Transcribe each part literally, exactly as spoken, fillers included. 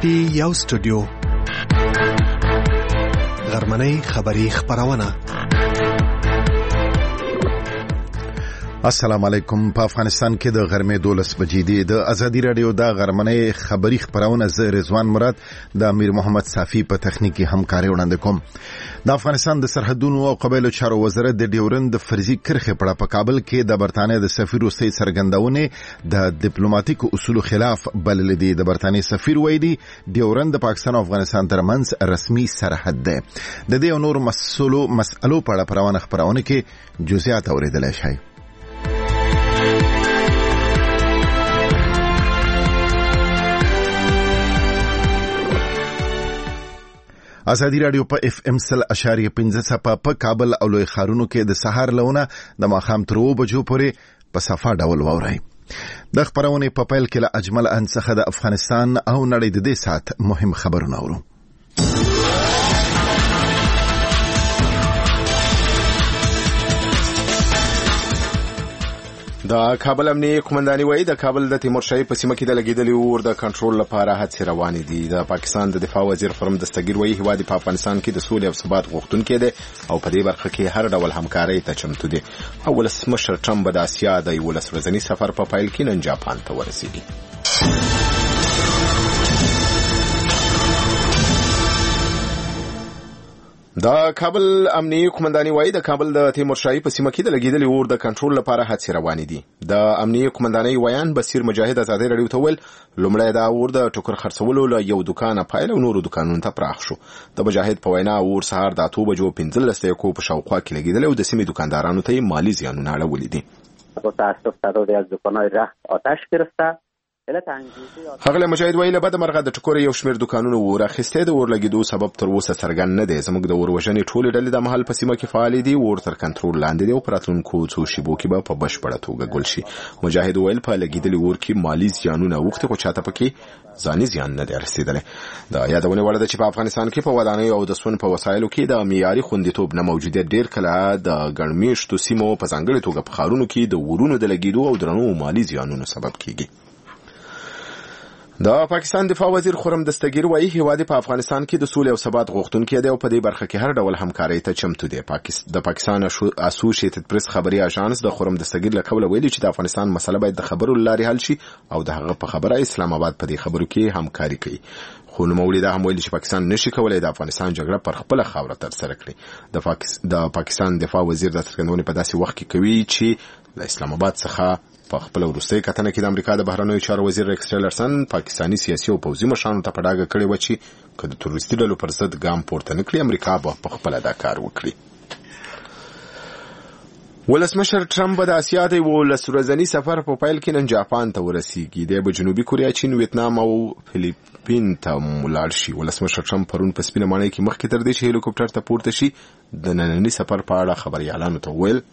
پټي یو سټوډیو غرمنۍ خبری خبرونه. السلام علیکم. په افغانستان کې د غرمې دولس بجې دي. د ازادي رادیو د غرمنۍ خبری خبرونه ز رضوان مراد د امیر محمد صافی په تخنیکی همکاري وړاندې کوم. د افغانستان د سرحدونو او قبایلو چارو وزارت د ډیورند فرضي کرښې په اړه په کابل کې د برتانیې د سفیر روسي څرګندونه د ډیپلوماټیکو اصولو خلاف بلل دي. د برتانیې سفیر وایي ډیورند د پاکستان او افغانستان ترمنځ رسمي سرحد ده. د دې نور مسلو مسلو په اړه پروانه خبرونه کې جزئیات اوریدل شي. ازادي رادیو په اف ام سل اشاریه پنځه صفه په کابل او لوی خارونو کې د سحر لونه د ماخام تر و بجو پورې په صفه ډول ووري. د خبرونه په پیل کې له اجمل انڅخه د افغانستان او نړۍ د دې سات مهم خبرونه اورو. د کابل امنیه قومنداني وایي د کابل د تیمورشاهي په سیمه کې د لګیدلي اور د کنټرول لپاره هڅې روانې دي. د پاکستان د دفاع وزیر خرم دستګیر وایي هیواد په افغانستان کې د سولې او ثبات غوښتونکی دی او په دې برخه کې هر ډول همکاري ته چمتو دی. او ولسمشر ټرمپ د اسیا د یولس ورځني سفر په پایل کې نن جاپان ته ورسېږي. د کابل امنیه قومنداني وایي د کابل د تیمورشاهي په سیمه کې د لګیدلي اور د کنټرول لپاره هڅې روانې دي. د امنیه قومنداني ویان بصیر مجاهد ازادي رادیو ته ویل لومړی دا اور د ټوکر خرڅولو له یو دکان پایل او نورو دکانونو ته پراخ شو. د مجاهد په وینا اور سهار د اته بجو پنځلس دقیقو په شاوخوا کې لګیدل او د سیمې دکاندارانو ته مالی زیانونه اړولې دي. با تاسف تعدادی از دکان‌های رخت آتش گرفته. هغه مجاهد ویل بعد مرغه د ټکور یو شمیر دکانونو اور اخیسته د اور لګیدو سبب تر اوسه څرګند نه دی. زموږ د اور وژنې ټولې ډلې د محل په سیمه کې فعال دي. اور تر کنټرول لاندې دی او پراتونکو څو شیبو کې به په بشپړه توګه ګل شي. مجاهد ویل په لګیدلي اور کې مالی زیانونه وخت خو چاته پکې ځاني زیان نه دی رسیدلی. د یادونه وړ ده چې په افغانستان کې په ودانیو او د سون په وسایلو کې د معیاري خوندیتوب نه موجودیت ډیر کله د ګڼمیشتو سیمو په ځانګړي توګه په ښارونو کې د اورونو د لګیدو او درنو مالی زیانونو سبب کیږي. د پاکستان دفاع وزیر خرم دستګیر وایي هیواد په افغانستان کې د سولې او ثبات غوښتونکی دی او په دې برخه کې هر ډول همکاري ته چمتو دی. د پاکستان اسوسییټډ پریس خبري اژانس د خرم دستګیر له قوله ویلي چې د افغانستان مسله باید د خبرو لارې حل شي او د هغه په خبره اسلام آباد په دې خبرو کې همکاري کوي. خو نو مولوی دا هم ویلي چې پاکستان نشي کولای د افغانستان جګړه پر خپل خاوره تر سره کړي. د پاکس د پاکستان دفاع وزیر د څرګندونې په داسې وخت کې کوي چې د اسلام آباد څخه په خپل وروستي کتنه کې د امریکا د بهرنیو چارو وزیر ریکس ټیلرسن پاکستانی سیاسي او پوځي مشرانو ته په ډاګه کړی و چې که د تروریستي ډلو پر ضد ګام پورته نه کړي امریکا به په خپله دا کار وکړي. ولسمشر ټرمپ د اسیا د یولس ورځني سفر په پیل کې نن جاپان ته ورسېږي. دی به جنوبي کوریا، چین، ویتنام او فلیپین ته ولاړ شي. ولسمشر ټرمپ پرون په سپینه ماڼۍ کې مخکې تر دې چې هلیکوپټر ته پورته شي د ننني سفر په اړه خبريالانو ته وویل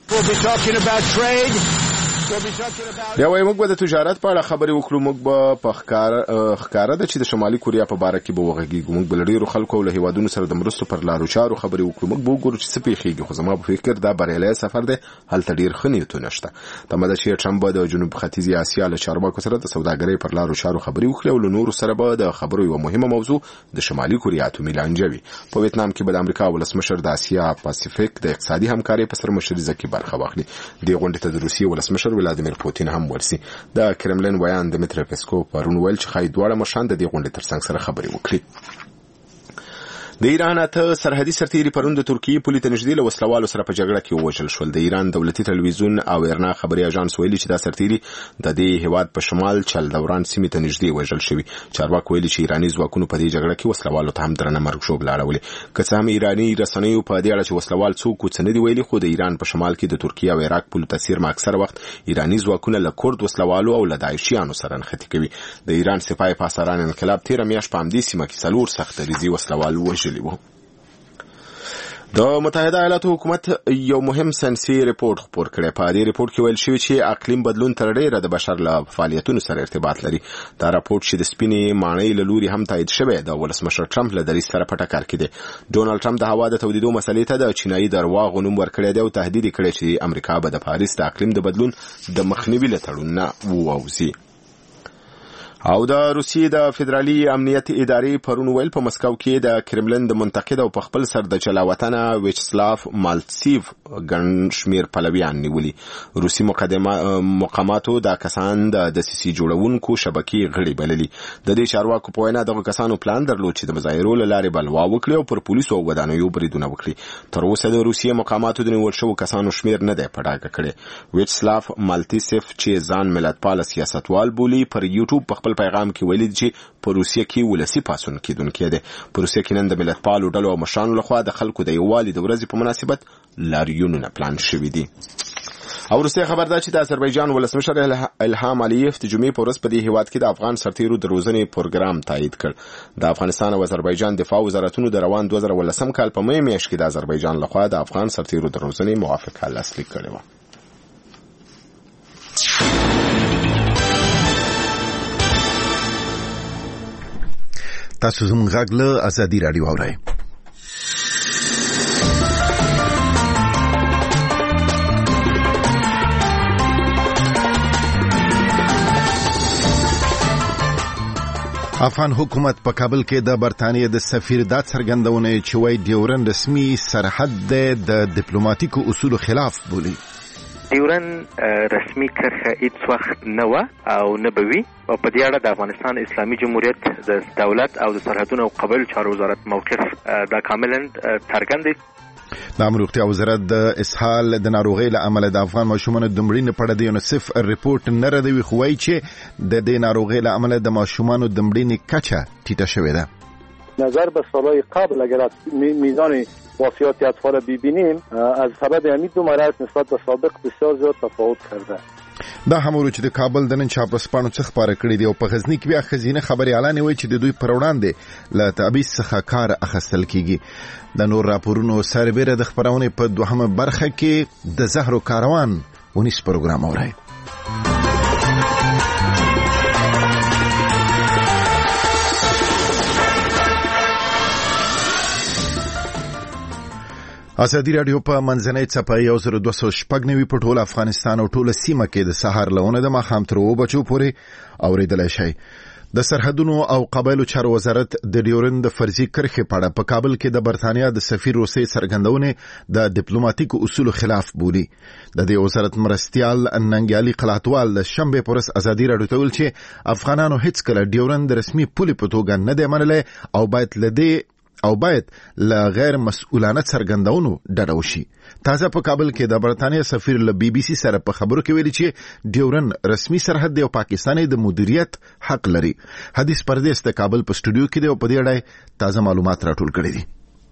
بیا وایي موږ به د تجارت په اړه خبرې وکړو. موږ به په ښکاره ده چې د شمالي کوریا په باره کې به وغږیږو. موږ به له ډېرو خلکو او له هیوادونو سره د مرستو پر لارو چارو خبرې وکړو. موږ به وګورو چې څه پېښېږي. خو زما په فکر دا بریالی سفر دی. هلته ډېر ښه نیتونه شته. تمه ده چې ټرمپ به د جنوب ختیځې اسیا له چارواکو سره د سوداګرۍ پر لارو چارو خبرې وکړي او له نورو سره به د خبرو یوه مهمه موضوع د شمالي کوریا اتومي لانجه وي. په ویتنام کې به د امریکا ولسمشر د اسیا پاسفیک د اقتصادي همکارۍ په سرمشریزه کې برخه واخلي. دې غونډې ته د روسیې ولسمشر ولادیمیر پوتین هم ورسي. د کرملین ویان دمیتری پسکوف پرون ویل چې خای دواړه مشران د دې غونډې ترڅنګ سره خبرې وکړي. د ایران اته سرحدي سرتیري پرون د ترکیې پولې ته نږدې له وسلوالو سره په جګړه کې ووژل شول. د ایران دولتي تلویزیون او ایرنا خبري اژانس ویلي چې دا سرتیري د دې هیواد په شمال چل دوران سیمې ته نږدې وژل شوي. چارواکو ویلي چې ایراني ځواکونو په دې جګړه کې وسلوالو ته هم درنه مرګ ژوبله اړولې. که څه هم ایراني رسنیو په دې اړه چې وسلوال څوک و څه نه دي ویلي، خو د ایران په شمال کې د ترکیې او عراق پولو ته څیرمه اکثر وخت ایراني ځواکونه له کورد وسلوالو او له داعشیانو سره نښتې کوي. د ایران سپاه پاسداران انقلاب تېره میاشت په همدې سیمه کې څلور سختدریځي وسلوال وژلي وو. د متحده ایالاتو حکومت یو مهم ساینسي ریپورت خپور کړی. په دې ریپورت کې ویل شوی چې اقلیم بدلون تر ډیره د بشر له فعالیتونو سره ارتباط لري. دا راپورټ چې د سپینې ماڼۍ له لوري هم تایید شوی د ولسمشر ټرمپ له دریځ سره په ټکر کې دی. ډونالډ ټرمپ د هوا د تودېدو مسلې ته د چینایي درواغو نوم ورکړی دی او تهدید یې کړی چې امریکا به د پاریس د اقلیم د بدلون د مخنیوي له تړون نه ووځي. او د روسیې د فدرالي امنیت ادارې پرون ویل په مسکو کې د کرملن د منتقد او په خپل سر د چلاوطنه ویچسلاف مالتسیف ګڼ شمیر پلویان نیولي. روسي مقاماتو دا کسان د دسیسې جوړونکو شبکې غړي بللي. د دې چارواکو په وینا دغه کسانو پلان درلود چې د مظاهرو له لارې بلوا وکړي او پر پولیسو او ودانیو بریدونه وکړي. تر اوسه د روسیې مقاماتو د نیول شوو کسانو شمیر نه دی په ډاګه کړی. ویچسلاف مالتسیف چې ځان ملتپال سیاستوال بولي پر یوټیوب په خپل پیغام کې ویلي چې په روسیه کې ولسی پاسون کېدونکې ده. په روسیه کې نن د ملتپالو ډلو او مشرانو لخوا د خلکو د یووالي د ورځې په مناسبت لاریونونه پلان شوي دي. او روسیه خبر ده چې د آذربایجان ولسمشر الهام علیف د جمعې په ورځ په دې هیواد کې د افغان سرتیرو د روزنې پروګرام تایید کړ. د افغانستان او آذربایجان دفاع وزارتونو د روان دوه زره ولسم کال په مې میاشت کې د آذربایجان لخوا د افغان سرتیرو د روزنې موافقه لاسلیک کړې وه. تاسو زموږ غږ له ازادي راډیو اورئ. افغان حکومت په کابل کې د برتانیې د سفیر دا څرګندونه چې وایي ډیورن رسمي سرحد د ډیپلوماټیکو اصولو خلاف بولي. ډیورن رسمي کرښه هیڅ وخت نه وه او نه به وي او په دې اړه د افغانستان اسلامي جمهوریت د دولت او د سرحدونو او قبایلو چارو وزارت موقف دا کاملا څرګند دی. د امر روغتیا وزارت د اسهال د ناروغۍ له امله د افغان ماشومانو د مړینې په اړه د یونیسف ریپورت نه ردوي، خو وایي چې د دې ناروغۍ له امله د ماشومانو د مړینې کچه ټیټه شوې ده. نظر به سالهای قبل اگر از میزان وفیات اطفال ببینیم از سبب همین دو مرض نسبت به سابق بسیار زیاد تفاوت کرده. دا همورو چې د کابل د نن چاپرسپانو څخه خبره کړې دی او په غزنی کې بیا خزینه خبري اعلان وی چې د دوی پر وړاندې له تعبیس څخه کار اخیستل کیږي. د نور راپورونو سربېره د خبرونه په دوهمه برخه کې د زهرو کاروان ونیس پروګرام اوري. ازادي راډیو په منځنۍ څپه یو زر دوه سوه شپږ نوي په ټول افغانستان او ټوله سیمه کې د سهار لهونه د ماښام تر اوو بجو پورې اورېدلی شئ. د سرحدونو او قبایلو چارو وزارت د ډیورن د فرضي کرښې په اړه په کابل کې د برتانیا د سفیر روسي څرګندونې د ډیپلوماټیکو اصولو خلاف بولي. د دې وزارت مرستیال ننګیالي قلاتوال د شنبې په ورځ ازادي راډیو ته ویل چې افغانانو هیڅ کله ډیورن د رسمي پولې په توګه نه دی منلی او باید له دې او باید له غیر مسؤلانه څرګندونو ډډه وشي. تازه په کابل کې د برتانیا سفیر له بي بي سي سره په خبرو کې ویلي چې ډیورن رسمي سرحد دی او پاکستان د مدیریت حق لري. حدیث پردیس د کابل په سټوډیو کې دی او په دې اړه تازه معلومات راټول کړي دي.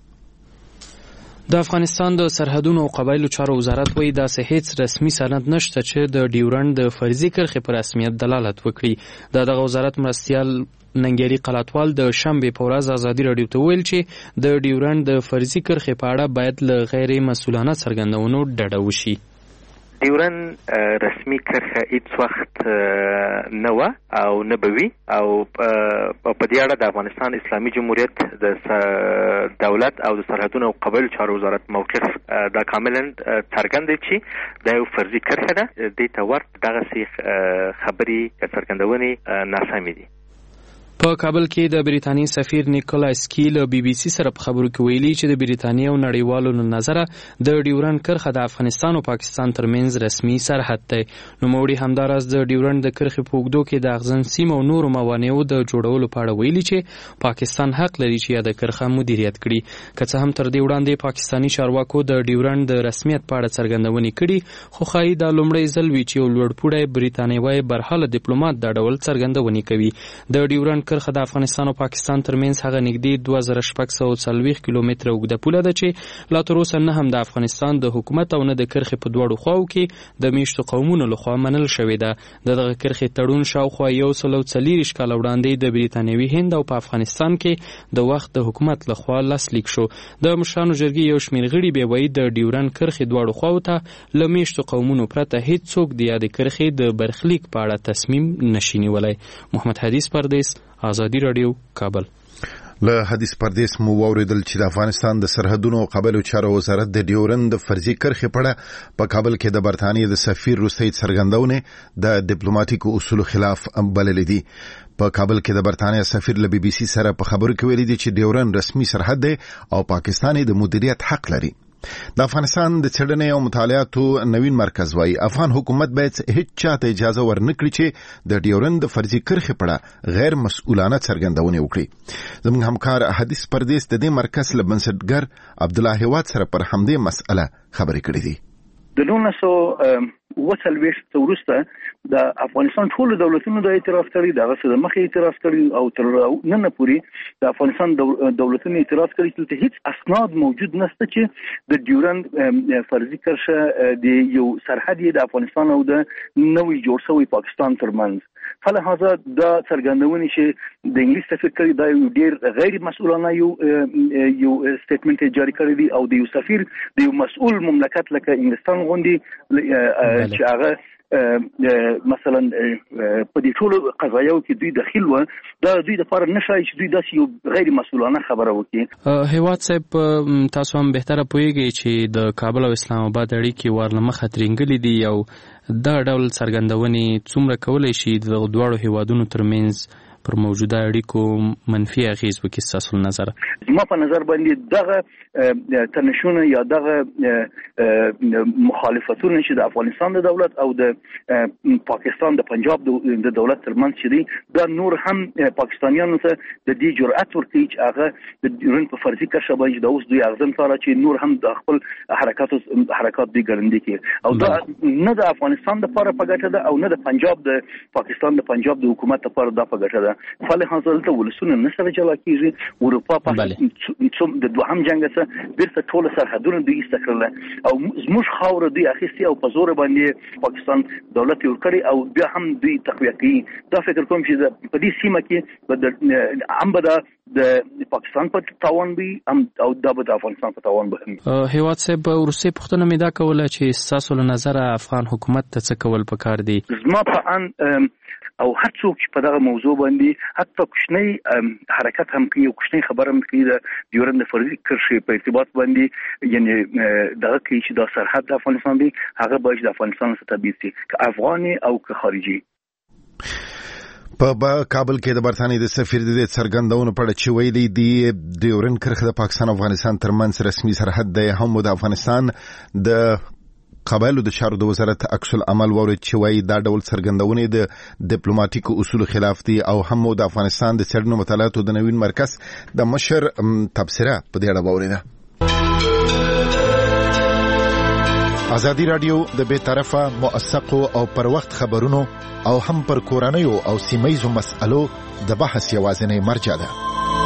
د افغانستان د سرحدونو او قبایلو چارو وزارت وایي داسې هیڅ رسمي سند نشته چې د ډیورن د فرضي کرښې پر رسمیت دلالت وکړي. د دغه وزارت مرستیال ننګیالي قلاتوال د شنبې په ورځ ازادي راډیو ته ویل چې د ډیورن د فرضي کرښې په اړه باید له غیر مسؤلانه څرګندونو ډډه وشي. ډیورن رسمي کرښه هیڅ وخت نه وه او نه به وي او په دې اړه د افغانستان اسلامي جمهوریت د دولت او د سرحدونو او قبایلو چارو وزارت موقف دا کاملا څرګند دی چې دا یو فرضي کرښه ده. دې ته ورته دغسې خبرې څرګندونې ناسمې دي. په کابل کې د بریتانیې سفیر نیکولاس کی له بي بي سي سره په خبرو کې ویلي چې د بریتانیې او نړیوالو له نظره د ډیورن کرښه د افغانستان او پاکستان ترمنځ رسمي سرحد دی. نوموړي همداراز د ډیورن د کرښې په اوږدو کې د اغزن سیمو او نورو موانعو د جوړولو په اړه ویلي چې پاکستان حق لري چې یاده کرښه مدیریت کړي. که څه هم تر دې وړاندې پاکستاني چارواکو د ډیورن د رسمیت په اړه څرګندونې کړي، خو ښایي دا لومړی ځل وي چې یو لوړپوړی بریتانیوی برحاله ډیپلومات دا ډول څرګندونې کوي. د ډیورن کرښه د افغانستان او پاکستان ترمنځ هغه نږدې دوه زره شپږ سوه څلوېښت کیلومتره اوږده پوله ده چې لا تر اوسه نه هم د افغانستان د حکومت او نه د کرښې په دواړو خواو کې د میشتو قومونو لخوا منل شوې ده. د دغه کرښې تړون شاوخوا یو سل او څلېرویشت کاله وړاندې د بریتانیوي هند او په افغانستان کې د وخت د حکومت لخوا لاسلیک شو. د مشرانو جرګې یو شمېر غړي بیا وایي د ډیورن کرښې دواړو خواو ته له میشتو قومونو پرته هیڅوک د یادې کرښې د برخلیک په اړه تصمیم نشي نیولی. محمد حدیث پردیس، ازادي راډیو، کابل. له حدیث پردیس مو اوریدل چې د افغانستان د سرحدونو او قبایلو چارو وزارت د ډیورند فرضي کرښې په په کابل کې د برتانیې د سفیر روسي څرګندونه د ډیپلوماټیکو اصولو خلاف بللې دي. په کابل کې د برتانیې سفیر له بي بي سي سره په خبرو کې ویلي دي چې ډیورند رسمي سرحد دی او پاکستان د مدیریت حق لري. د افغانستان د څېړنې او مطالعاتو نوین مرکز وايي افغان حکومت باید هیڅ چاته اجازه ورنکړي چې د ډیورند فرضي کرښې په اړه غیر مسؤلانه څرګندونه وکړي. زموږ همکار حدیث پردیس د دې مرکز له بنسټګر عبدالله هیواد سره پر همدې مسأله خبرې کړې دي. د نولس سوه اوه څلوېښت وروسته د افغانستان ټولو دولتونو د اعتراف کړي دغه څه د مخې اعتراف کړي او تر نن پورې د افغانستان دولتونو اعتراف کړي چې هیڅ اسناد موجود نشته چې د ډیورند فرضي کرښه د یو سرحد د افغانستان او د نوې جوړ شوی پاکستان ترمنځ. فلهذا دا څرګندونه چې د انګلیس سفیر کړي دا یو ډیر غیر مسؤلانه یو یو سټیټمنټ جاری کړی دی او د یو سفیر د یو مسؤل مملکت لکه انګلستان غوندي چې هغه مثلا په دې ټولو قضایاو کې دوی دخیل و دا دوی د لپاره نشي چې دوی داسې یو غیر مسؤلانه خبره وکړي. هیواد صاحب تاسو هم بهتره پوهیږئ چې د کابل او اسلام آباد اړیکې ورله مخه ترنګلې دي او دا ډول څرګندونې څومره کولای شي د دواړو هیوادونو ترمنځ پر موجوده اړیکو منفي اغیز وکړي ستاسو نظر؟ زما په نظر باندې دغه تنشونه یا دغه مخالفتونه چې د افغانستان د دولت او د پاکستان د پنجاب د دولت ترمنځ چې دي دا نور هم پاکستانیانو ته د دې جرأت ورکوي چې هغه د ډیورند په فرضي کرښه باندې د اوس دوی اغزن کاره چې نور هم د خپل حرکات حرکات دوی ګړندي کړي او دا نه د افغانستان لپاره په ګټه ده او نه د پنجاب د پاکستان د پنجاب د حکومت لپاره دا په ګټه ده. فلهذا دلته ولسونه نه سره جلا کیږي اروپا په څوم د دوهم جنگ څخه بیرته ټول سرحدونه دوی استقرال او زموږ خاور دوی اخیستي او په زور باندې پاکستان دولت یو کړی او بیا هم دوی تقویه کوي. دا فکر کوم چې په دې سیمه کې د هم به د پاکستان په تاوان وي او دا به د افغانستان په تاوان وي. هیواد صاحب ورسې پوښتنه مې دا کوله چې تاسو له نظر افغان حکومت ته څه کول پکار دي؟ زما په ان او هر څوک چې په دغه موضوع باندې حتی کوچنی حرکت هم کوي او کوچنی خبره هم کوي د ډیورند فرضي کرښې په ارتباط باندې یعنی دغه کوي چې د سرحد د افغانستان دی هغه باید د افغانستان څخه تبعید شي که افغاني او که خارجي. په کابل کې د برتانیې د سفیر د څرګندونو په اړه چې ویلي دي ډیورند کرښه د پاکستان او افغانستان ترمنځ رسمي سرحد دی هم د افغانستان د قبایلو د چارو د وزارت عکس العمل ورته چې وایي دا ډول څرګندونې د ډیپلوماټیکو اصولو خلاف دي او هم د افغانستان د څېړنو مطالعاتو د نوین مرکز د مشر تبصره په دې اړه ووریده. ازادي رادیو د بې طرفه موثقو او پر وخت خبرونو او هم پر کورنیو او سیمایزو مسألو د بحث یوازینی مرجع ده.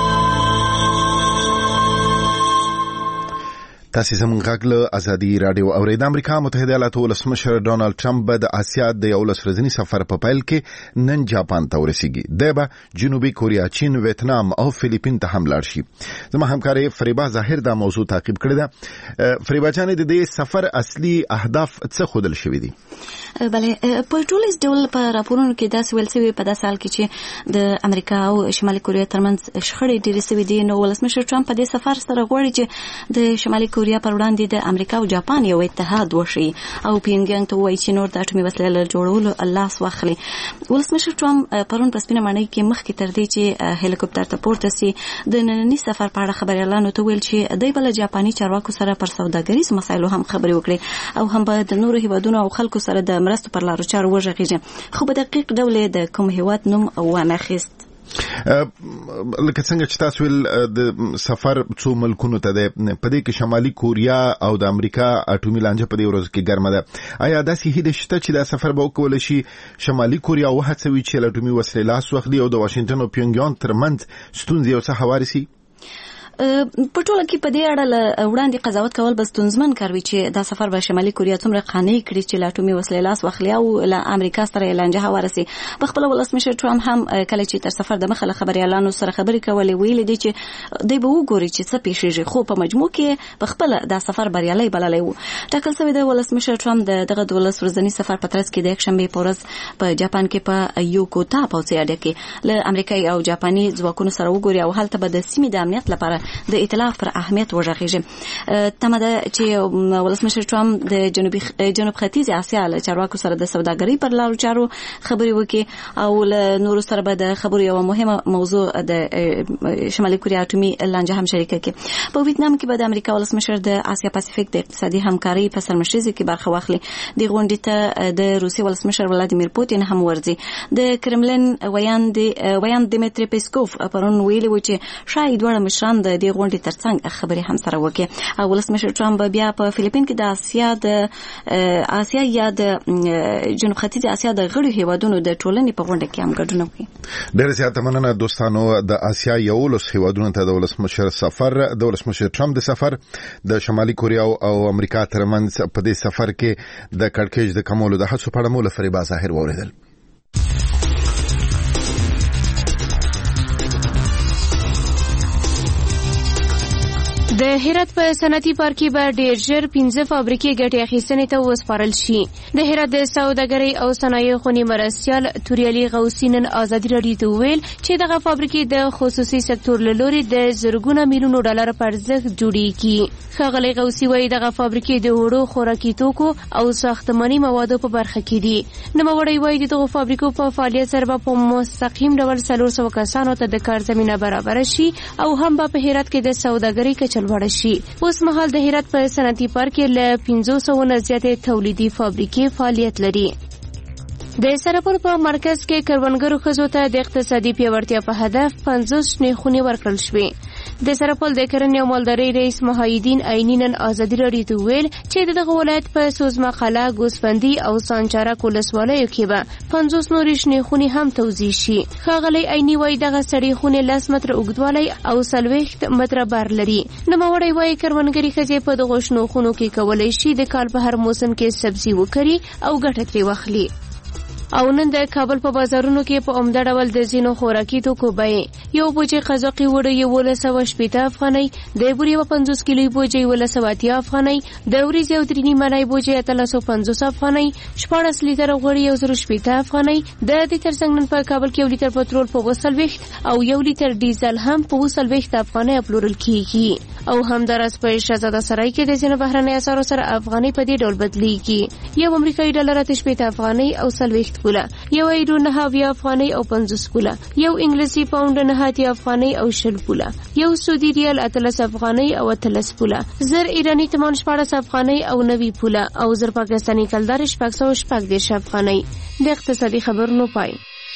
تاسو زموږ غږ له ازادي رادیو اورئ. د امریکا متحده ایالاتو ولسمشر ډونالد ټرمپ د آسیا د یو لس ورځني سفر په پیل کې نن جاپان ته ورسیږي. دی به جنوبي کوریا، چین، ویتنام او فلیپین ته هم لاړ شي. زما همکارې فریبا ظاهر دا موضوع تعقیب کړې ده. فریبا جانې د دې سفر اصلي اهداف څه ښودل شوي دي؟ بله په ټولیز ډول په راپورونو کې داسې ویل شوي په داسې حال کې چې د امریکا او شمالي کوریا ترمنځ شخړې ډېرې شوي دي. نو ولسمشر ټرمپ په دې سفر سره غواړي چې د شمالي کوریا پر وړاندې د امریکا او جاپان یو اتحاد وشي او پیونګیانګ ته وایي چې نور د اټومي وسلې له جوړولو لاس واخلي. ولسمشر ټرمپ پرون په سپینه ماڼۍ کې مخکې تر دې چې هلیکوپټر ته پورته سي د ننني سفر په اړه خبريالانو ته ویل چې دوی بل جاپاني چارواکو سره پر سوداګریزو مسایلو هم خبرې وکړي او هم به د نورو هیوادونو او خلکو سره د مرستو پر لارو چارو وغږیږي. خو په دقیق ډول د کوم هیواد نوم وانه اخیست. لکه څنګه چې تاسو ویل د سفر څو ملکونو ته ده، په دې کې شمالي کوریا او د امریکا اټومي لانجه په دې ورځ کې ګرمه ده. آیا داسې هیله شته چې دا سفر به وکول شي شمالي کوریا وهڅوي چې له اټومي وسلې لاس واخلي او د واشنگټن او پیونګیانګ ترمنځ ستونزې یو څه هواري شي؟ په ټوله کې په دې اړه وړاندې قضاوت کول به ستونزمن کار وي چې دا سفر به شمالي کوریا څومره قانع کړي چې له اټومي وسلې لاس واخلي او له امریکا سره لانجه ورسي. په خپل ولسمشر ټرمپ هم کله چې تر سفر د مخه له خبريالانو سره خبرې کولې ویلي دي چې دوی به وګوري چې څه پیښیږي، خو په مجموع کې په خپل دا سفر بریالي بللی وو. ټاکل شوی د ولسمشر ټرمپ د دغه دولس ورځني سفر په ترڅ کې د یکشنبه په ورځ په جاپان کې په یوکوتا پوځي اډه کې له امریکایي او جاپاني ځواکونو سره وګوري او هلته به د سیمې د امنیت لپاره د ائتلاف پر اهمیت وژغېږي. تمه ده چې ولسمشر ټرمپ د جنوبي جنوب ختیځ اسیا له چارواکو سره د سوداګرۍ پر لارو چارو خبرې وکړي او له نورو سره به د خبرو یو مهمه موضوع د شمالي کوریا اټومي لانجه هم شریکه کړي. په ویتنام کې به د امریکا ولسمشر د اسیا پاسفیک د اقتصادي همکارۍ په سرمشريزي کې برخه واخلي. د غونډې ته د روسي ولسمشر ولادیمیر پوتین هم ورځي. د کرملین ویاند ویاند دمیتری پیسکوف پرون ویلي و چې شاید وړ مشران د دې غونډې ترڅنګ خبرې هم سره وکړي. او ولسمشر ټرمپ بیا په فلیپین کې د اسیا د اسیا یا د جنوب ختیځ اسیا د غړو هیوادونو د ټولنې په غونډه کې هم ګډون وکړي. ډېر زیات مننه دوستانو. د اسیا یولس هیوادونو ته د ولسمشر سفر د ولسمشر ټرمپ د سفر د شمالي کوریا او امریکا ترمنځ په دې سفر کې د کړکېچ د کمولو د هڅو په اړه مو له فریبا ظاهر واوریدل. د هرات په صنعتي پارک کې به ډېر ژر پنځه فابریکې ګټې اخیستنې ته وسپارل شي. د هرات د سوداګرۍ او صنایعو خونې مرستیال توریالي غوثي نن ازادي راډیو ته وویل چې دغه فابریکې د خصوصي سکتور له لوري د زرګونه میلیونو ډالر په ارزښت جوړېږي. ښاغلی غوثي وایي دغه فابریکې د وړو خوراکي توکو او ساختماني موادو په برخه کې دي. نوموړی وایي د دغو فابریکو په فعالیت سره به په مستقیم ډول څلور سوه کسانو ته د کار زمینه برابره شي او هم به په هرات کې د سوداګرۍ کچه لوړه شي. اوس مهال د هرات په صنعتي پارک کې له پنځو سوو نه زیاتې تولیدي فابریکې فعالیت لري. د سرپل په مرکز کې کروندګرو ښځو ته د اقتصادي پیاوړتیا په هدف پنځوس شنې خونې ورکړل شوې. د سرپل د کرنې او مالدارۍ رئیس محیدین عیني نن ازادي راډیو ته ویل چې دغه ولایت په سوزما قلعه، ګوسفندي او سانچارک ولسوالیو کې به پنځوس نورې شنې خونې هم توزیع شي. ښاغلی عیني وایي دغه سړې خونې لس متره اوږدوالی او څلوېښت متره بر لري. نوموړی وایي کروندګرې ښځې په دغو شنو خونو کې کولی شي د کال په هر موسم کې سبزي وکري او ګټه ترې واخلي. او نن د کابل په بازارونو کې په عمده ډول د ځینو خوراکي توکو بیې یو بوجۍ قزاقي وړه یولس سوه شپېته افغانۍ، د بورې یوه پنځوس کیلوي بوجۍ یولس سوه اتیا افغانۍ، د وریځې او درې نیمه نۍ بوجۍ اتلس سوه پنځوس افغانۍ، شپاړس لیتره غوړي یو زر شپېته افغانۍ. د دې ترڅنګ نن په کابل کې یو لیتر پټرول په اووه څلوېښت او یو لیتر ډیزل هم په اووه څلوېښت افغانۍ پلورل کېږي. او همداراز په شهزاده سرای کې د ځینو بهرنۍ اسعارو سره افغانۍ په دې ډول بدلیږي. یو امریکایي ډالر اته شپېته افغانۍ او څلوېښت پوله، یو ایرو نه اویا افغانۍ او پنځوس پوله، یو انګلیسي پاونډ نه اتیا افغانۍ او شل پوله، یو سعودي ریال اتلس افغانۍ او اتلس پوله، زر ایرانی تمان شپاړس افغانۍ او نوي پوله او زر پاکستاني کلدار شپږ سوه شپږ دېرش افغانۍ. د اقتصادي خبرونو پای.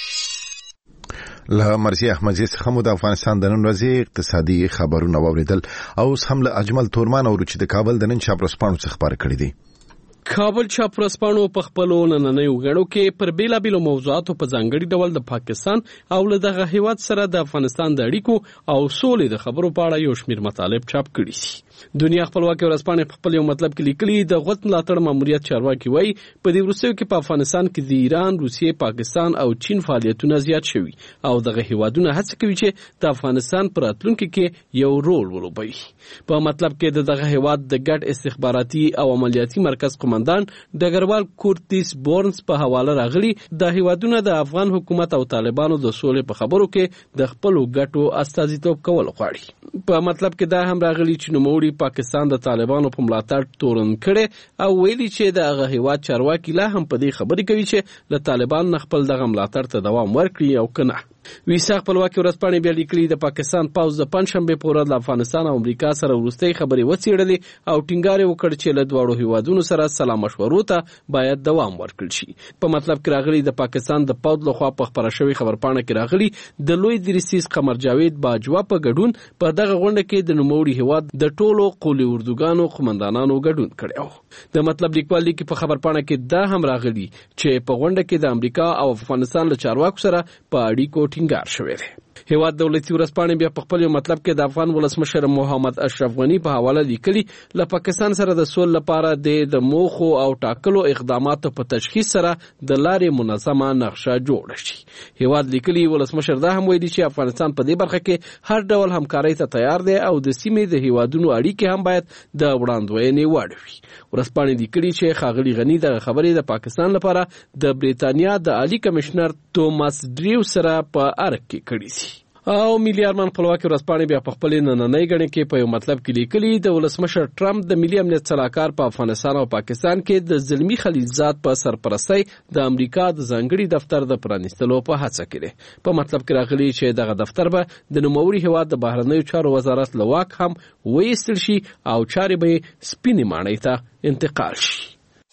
له مرزي احمدزي څخه مو د افغانستان د نن ورځې اقتصادي خبرونه واوریدل. او اوس هم له اجمل تورمان اورو چې د کابل د نن چاپرسپانو څخه خبرې کړې دي. کابل چاپرسپانو په خپلو نننیو غړو کې پر بیلابیلو موضوعاتو په ځانګړي ډول د پاکستان او له دغه هیواد سره د افغانستان د اړیکو او سولې د خبرو په اړه یو شمېر مطالب چاپ کړي دي. دنیا خپلواکي ورځپاڼې په خپل یو مطلب کې لیکلي د غوت ملاتړ ماموریت چارواکي وایي په دې وروستیو کې په افغانستان کې د ایران، روسیې، پاکستان او چین فعالیتونه زیات شوي او دغه هیوادونه هڅه کوي چې د افغانستان په راتلونکي کې یو رول ولوبوي. په مطلب کې د دغه هیواد د ګډ استخباراتي او عملیاتي مرکز قومندان ډګروال کورتیس بورنز په حواله راغلي د هیوادونو د افغان حکومت او طالبانو د سولې په خبرو کې د خپلو ګټو استازیتوب کول غواړي. په مطلب کې دا هم راغلي چې نوموړي پاکستان د طالبانو په ملاتړ تورن کړي او ویلي چې د هغه هیواد چارواکي لا هم په دې خبرې کوي چې له طالبان نه خپل دغه ملاتړ ته دوام ورکړي او که نه. ویسا خپلواکي ورځپاڼې بیا لیکلي د پاکستان پوځ د پنجشنبې په ورځ له افغانستان او امریکا سره وروستۍ خبرې وڅېړلې او ټینګار یې وکړ چې له دواړو هیوادونو سره سلا مشورو ته باید دوام ورکړل شي. په مطلب کې راغلي د پاکستان د پوځ لخوا په خپره شوې خبرپاڼه کې راغلي د لوی دریسیس قمر جاوید باجوا په ګډون په دغه غونډه کې د نوموړي هیواد د ټولو قولي اردوګانو قومندانانو ګډون کړی و. د مطلب لیکوال لیکي په خبرپاڼه کې دا هم راغلي چې په غونډه کې د امریکا او افغانستان له چارواکو سره په اړیکو ټینګار شوی دی. هیواد دولتي ورځپاڼې بیا په خپل مطلب کې د افغان ولسمشر محمد اشرف غنی په حواله لیکلي له پاکستان سره د سول لپاره د موخو او ټاکلو اقداماتو په تشخیص سره د لارې منظمه نقشه جوړه شي. هیواد لیکلي ولسمشر دا هم ویلي چې افغانستان په دې برخه کې هر ډول همکارۍ ته تیار دی او د سیمې د هیوادونو اړیکې هم باید د وړاندوینې وړ وي. ورځپاڼې لیکلي چې ښاغلي غنی د خبرې د پاکستان لپاره د بریتانیا د عالی کمشنر توماس ډریو سره په ارګ کې کړي دي. او ملي ارمان خپلواکي ورځپاڼې بیا په خپل نننۍ غړي کې په یو مطلب کې لیکلي د ولسمشر ټرمپ د ملي امنیت صلاحکار په افغانستان او پاکستان کې د زلمی خلیلزاد په سرپرستۍ د امریکا د ځانګړي دفتر د پرانیستلو په هڅه کې دی. په مطلب کې راغلي چې دغه دفتر به د نوموړي هیواد د بهرنیو چارو وزارت له واک هم وایستل شي او چارې به سپینې ماڼۍ ته انتقال شي.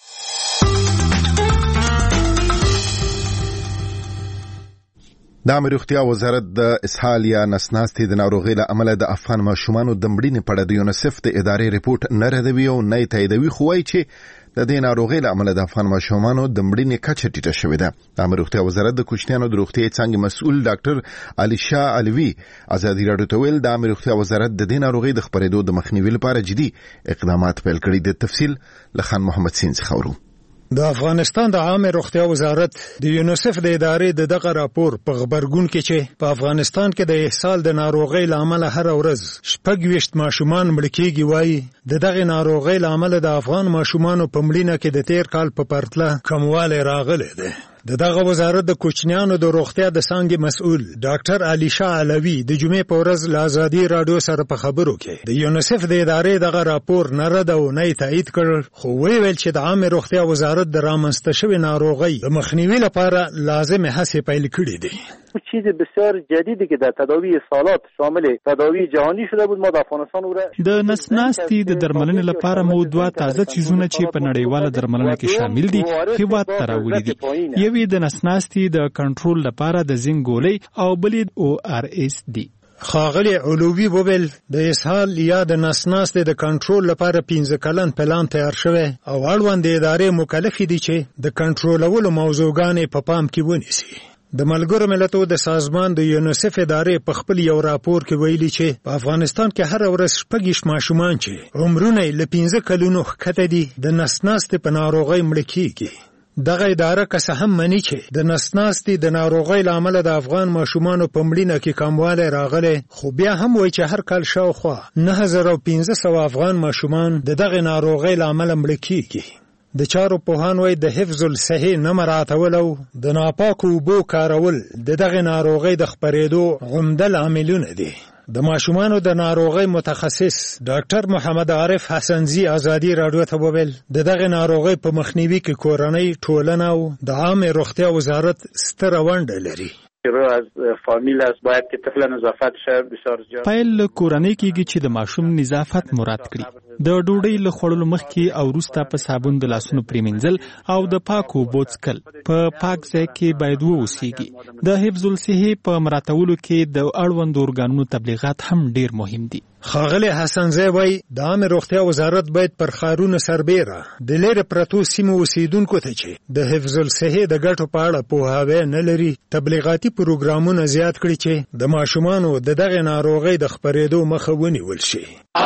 د امر روغتیا وزارت د اسهال یا نسناستي د ناروغۍ له امله د افغان ماشومانو د مړینې په اړه د یونیسف د ادارې رپورټ نه ردوي او نه تاییدوي، خو وایي چې د دې ناروغۍ له امله د افغان ماشومانو د مړینې کچه ټیټه شوې ده. د امر روغتیا وزارت د کوچنیانو د روغتیا څنګه مسؤل ډاکټر علي شاه علوي ازادي راډیو ته ویل د امر روغتیا وزارت د دې ناروغۍ د خپرېدو د مخنیوي لپاره جدي اقدامات پیل کړي دي. تفصیل له خان محمد سین څخه ورو. د افغانستان د عامه روغتیا وزارت د یونیسف د ادارې د دغه راپور په خبرګون کې چې په افغانستان کې د اسهال د ناروغۍ له امله هر ورځ شپږ ویشت ماشومان مړ کېږي وایي د دغه ناروغۍ له امله د افغان ماشومانو په مړینه کې د تیر کال په پرتله کموالی راغلی دی. د دغه وزارت د کوچنیانو د روغتیا د څانګې مسؤل ډاکټر علي شاه علوي د جمعې په ورځ له ازادي راډیو سره په خبرو کې د یونیسف د ادارې دغه راپور نه رد او نه تایید کړ، خو ویل چې د عامه روغتیا وزارت د رامنځته شوې ناروغۍ د مخنیوي لپاره لازم هڅې پیل کړې دي. چیز بسیار جدیدی که در تداوی سالات شامل تداوی جهانی شده بود ما در افغانستان او د نسناستي د درملنې لپاره مو دوه تازه چیزونه چې په نړیواله درملنه کې شامل دي هیواد ته راوړي دي. یوې د نسناستي د کنټرول لپاره د زنګ ګولۍ او بلې او آر اس دي. ښاغلي علوي وویل د اسهال یا د نسناستي د کنټرول لپاره پنځه کلن پلان تیار شوی او اړوند ادارې مکلفې دي چې د کنټرولولو موضوعګانې په پام کې ونیسي. د ملګرو ملتونو د سازمان د یونیسف ادارې په خپل یو راپور کې ویلي چې په افغانستان کې هر ورځ شپږ ماشومان چې عمرونه له پنځه کلونو ښکته دي د نسناستي په ناروغۍ مړه کېږي. دغه اداره که څه هم مني چې د نسناستي د ناروغۍ له امله د افغان ماشومانو په مړینه کې کموالی راغلی، خو بیا هم وایي چې هر کال شاوخوا نهه زره پنځه سوه افغان ماشومان د دغې ناروغۍ له امله مړه کېږي. د چارو پوهان وایي د حفظ الصحې نه مراعاتول او د ناپاکو اوبو کارول د دغې ناروغۍ د خپرېدو عمده لاملونه دي. د ماشومانو د ناروغۍ متخصص ډاکټر محمد عارف حسنزي ازادي راډیو ته وویل د دغې ناروغۍ په مخنیوي کې کورنۍ، ټولنه او د عامه روغتیا وزارت ستره ونډه لري. از فامیل است باید که طفل نظافت شه بسیار زیاد پیل کورنۍ کېږي چې د ماشوم نظافت مراد کړي، د ډوډۍ له خوړلو مخکې او وروسته په صابون د لاسونو پریمنځل او د پاکو اوبو څښل په پاک ځای کې باید واوسېږي. د حفظ الصحې په مراعاتولو کې د اړوندو ارګانونو تبلیغات هم ډیر مهم دي. ښاغلی حسنزی وایي د عامه روغتیا وزارت باید پر ښارونو سربیره د لیرې پرتو سیمو اوسیدونکو ته چې د حفظ الصحې د ګټو په اړه پوهاوی نه لري تبلیغاتي پروګرامونه زیات کړي چې د ماشومانو د دغې ناروغۍ د خپرېدو مخه ونیول شي.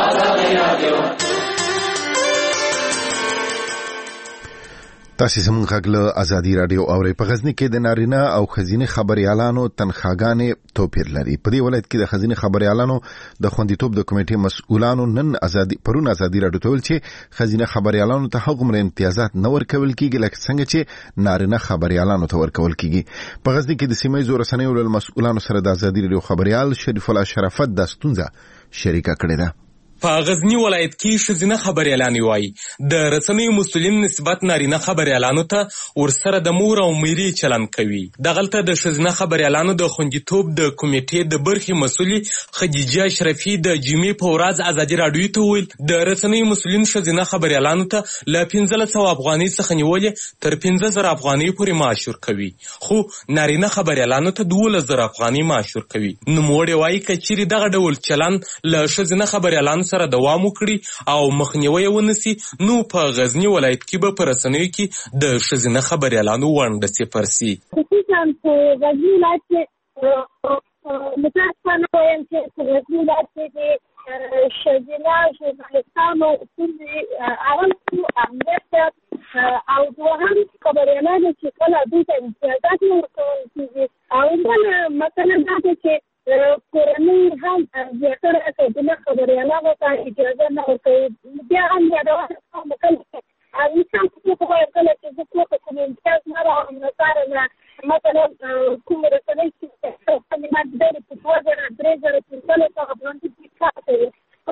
تاسو زموږ غږ له ازادي راډیو اورئ. په غزني کې د نارینه او ښځینه خبريالانو تنخواګانې توپیر لري. په دې ولایت کې د ښځینه خبريالانو د خوندیتوب د کمیټې مسؤلانو نن ازادي پرون ازادي راډیو ته ویل چې ښځینه خبريالانو ته هغومره امتیازات نه ورکول کیږي لکه څنګه چې نارینه خبريالانو ته ورکول کیږي. په غزني کې د سیمې زور رسنیو له مسؤلانو سره د ازادي راډیو خبريال شریف الله شرافت د ستونزه شریکه کړې ده. په غزنی ولایت کې ښځینه خبريالان وایي د رسنیو مسؤلین نسبت نارینه خبريالانو ته ورسره د مور او میري چلند کوي. دغلته د ښځینه خبريالانو د خوندیتوب د کمیټې د برخې مسؤلي خدیجه اشرفي د جمعې په ورځ ازادي راډیو ته ویل د رسنیو مسؤلین ښځینه خبريالانو ته له پنځلس سوه افغانۍ څخه نیولې تر پنځه زره افغانۍ پورې معاش ورکوي، خو نارینه خبريالانو ته دولس زره افغانۍ معاش ورکوي. نوموړی وایي که چیرې دغه ډول چلند له ښځینه خبريالانو سره دوام وکړي او مخنیوی ونسی نو په غزنی ولایت کې به پر رسنیو کې د ښځینه خبريالانو ونډه صفر سي. خصوصا په غزنی ولایت کې متاسفانه وایم چې په غزني ولایت کې د ښځینه ژورنالستانو اصول دي اول خو امنیت او دوهم خبریالانو چې کله دوی ته امتیازات نه ورکول کېږي او بل مثلا دا ده چې کورنۍ هم زیاتره قبیله خبریالانو ته اجازه نه ورکوي بیا هم یادونه کوم کله او انسان حقوق باید کله چې زه کور ته کوم امتیاز نه راوړم نو ساره نه مثلا کوم رسنۍ چې کلمات ډېرې په دوه زره درې زره پنځلس هغه باندې کار کوي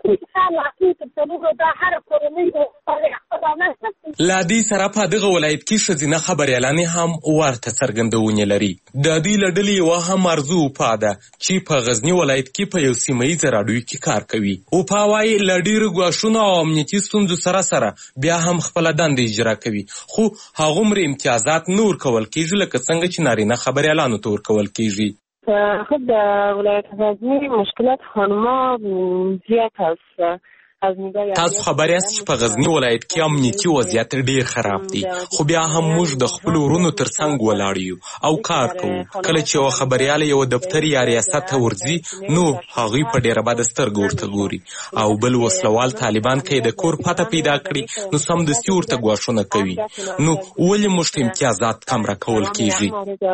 لا دې سره په دغه ولایت کې ښځینه خبریالانې هم ورته څرګندونې لري. د دې له ډلې یوه هم ارزو اوپا ده چې په غزني ولایت کې په یو سیمه ییزه راډیو کې کار کوي. اوپا وایي له ډېرو ګواښونو او امنیتي ستونزو سره سره بیا هم خپله دنده اجرا کوي، خو هغومره امتیازات نه ورکول کېږي لکه څنګه چې نارینه خبریالانو ته ورکول کېږي. خب در ولایت غزنی مشکلات خانما زیاد هست. تاسو خبر یاست چې په غزنی ولایت کې امنیتي وضعیت ډیر خراب دی، خو بیا هم موږ د خپل ورونو ترڅنګ ولاړ یو او کار کوو. کله چې یو خبریال یو دفتر یا ریاست ته ورځي نو هغوی په ډیره بده سترګه ورته ګوري، او بل وسلوال طالبان که د کور پته پیدا کړي نو سمدستي ورته ګواښونه کوي. نو ولې موږ ته امتیازات کم راکول کیږي؟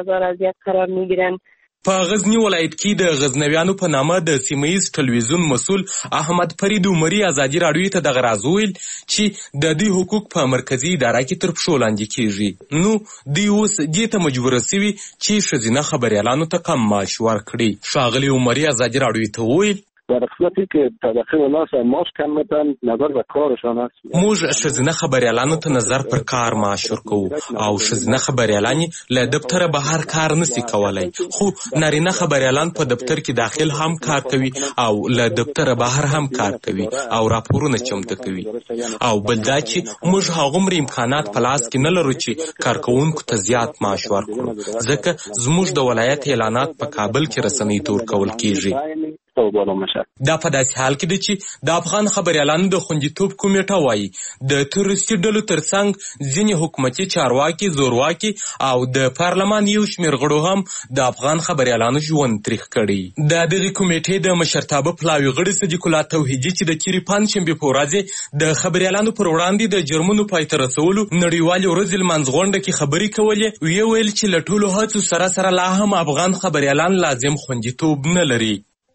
په غزنی ولایت کې د غزنویانو په نامه د سیمه ییز ټلویزیون مسؤل احمد فرید عمري ازادي راډیو ته دغه راز وویل چې د دې حقوق په مرکزي اداره کې تر پښو لاندې کېږي. نو دوی اوس دې ته مجبوره سوي چې ښځینه خبریالانو ته کم معاش ورکړي. ښاغلي عمري ازادي راډیو ته وویل در صورتی که طبقه ناس معاش کم میتن نظر به کارشان است. موږ ښځینه خبریالانو ته نظر پر کار معاش ورکوو او ښځینه خبریالانې له دفتره بهر کار نسی کولای، خو نارینه خبریالان په دفتر کې داخل هم کار کوي او له دفتره بهر هم کار کوي او راپورونه چمتو کوي. او بل دا چې موږ هغومره امکانات په لاس کې نه لرو چې کارکوونکو ته زیات معاش ورکړو، ځکه زموږ د ولایت اعلانات په کابل کې رسنۍ ته ورکول کېږي. دا په داسې حال کې دی چې د افغان خبریالانو د خوندیتوب کمیټه وایي د تروریستي ډلو ترڅنګ ځینې حکومتي چارواکي، زورواکي او د پارلمان یو شمېر غړو هم د افغان خبریالانو ژوند تریخ کړی. د دغې کمیټې د مشرتابه پلاوي غړي صدیق الله توحیدي چې د تېرې پنجشنبې په ورځ د خبریالانو پر وړاندې د جرمونو پای ته رسولو نړیوالې ورځې لمانځغونډه کې خبرې کولې، ویې ویل چې له ټولو هڅو سره سره لا هم افغان خبریالان لازم خوندیتوب نه لري.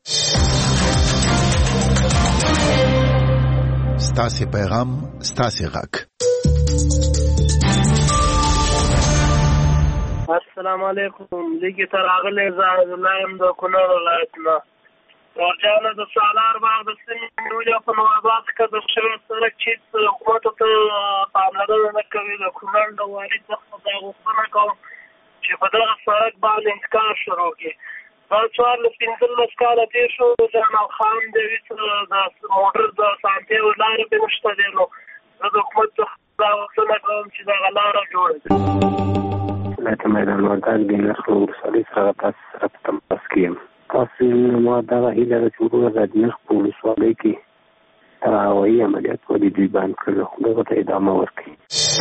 ستاسې پیغام ستاسې غږ. السلام علیکم. لیکي ته راغلی زه الله یم د کونړ ولایت نه. ورجانه د سالار باغ د سیمې نیولې په نواباد کې د شوي سړک چې حکومت ته پاملرنه نه کوي. د کونړ د والي څخه دا غوښتنه کوم چې په دغه سړک باندې انتقال شروع کړي. دا څوارلس پنځلس کاله تېر شو، جمال خان د موټر د سانتیو لارې پرې نشته دی، نو زه د حکومت څخه دا غوښتنه کوم چې دغه لاره جوړه کړي. ولایت میدان وردګ د نرخ ولسوالۍ څخه تاسو سره په تماس کې یم. تاسو ما دغه هیله ده چې وروره د نرخ په ولسوالۍ کې هوایي عملیات ولې دوی بند کړل، خو دغه ته ادامه ورکړي.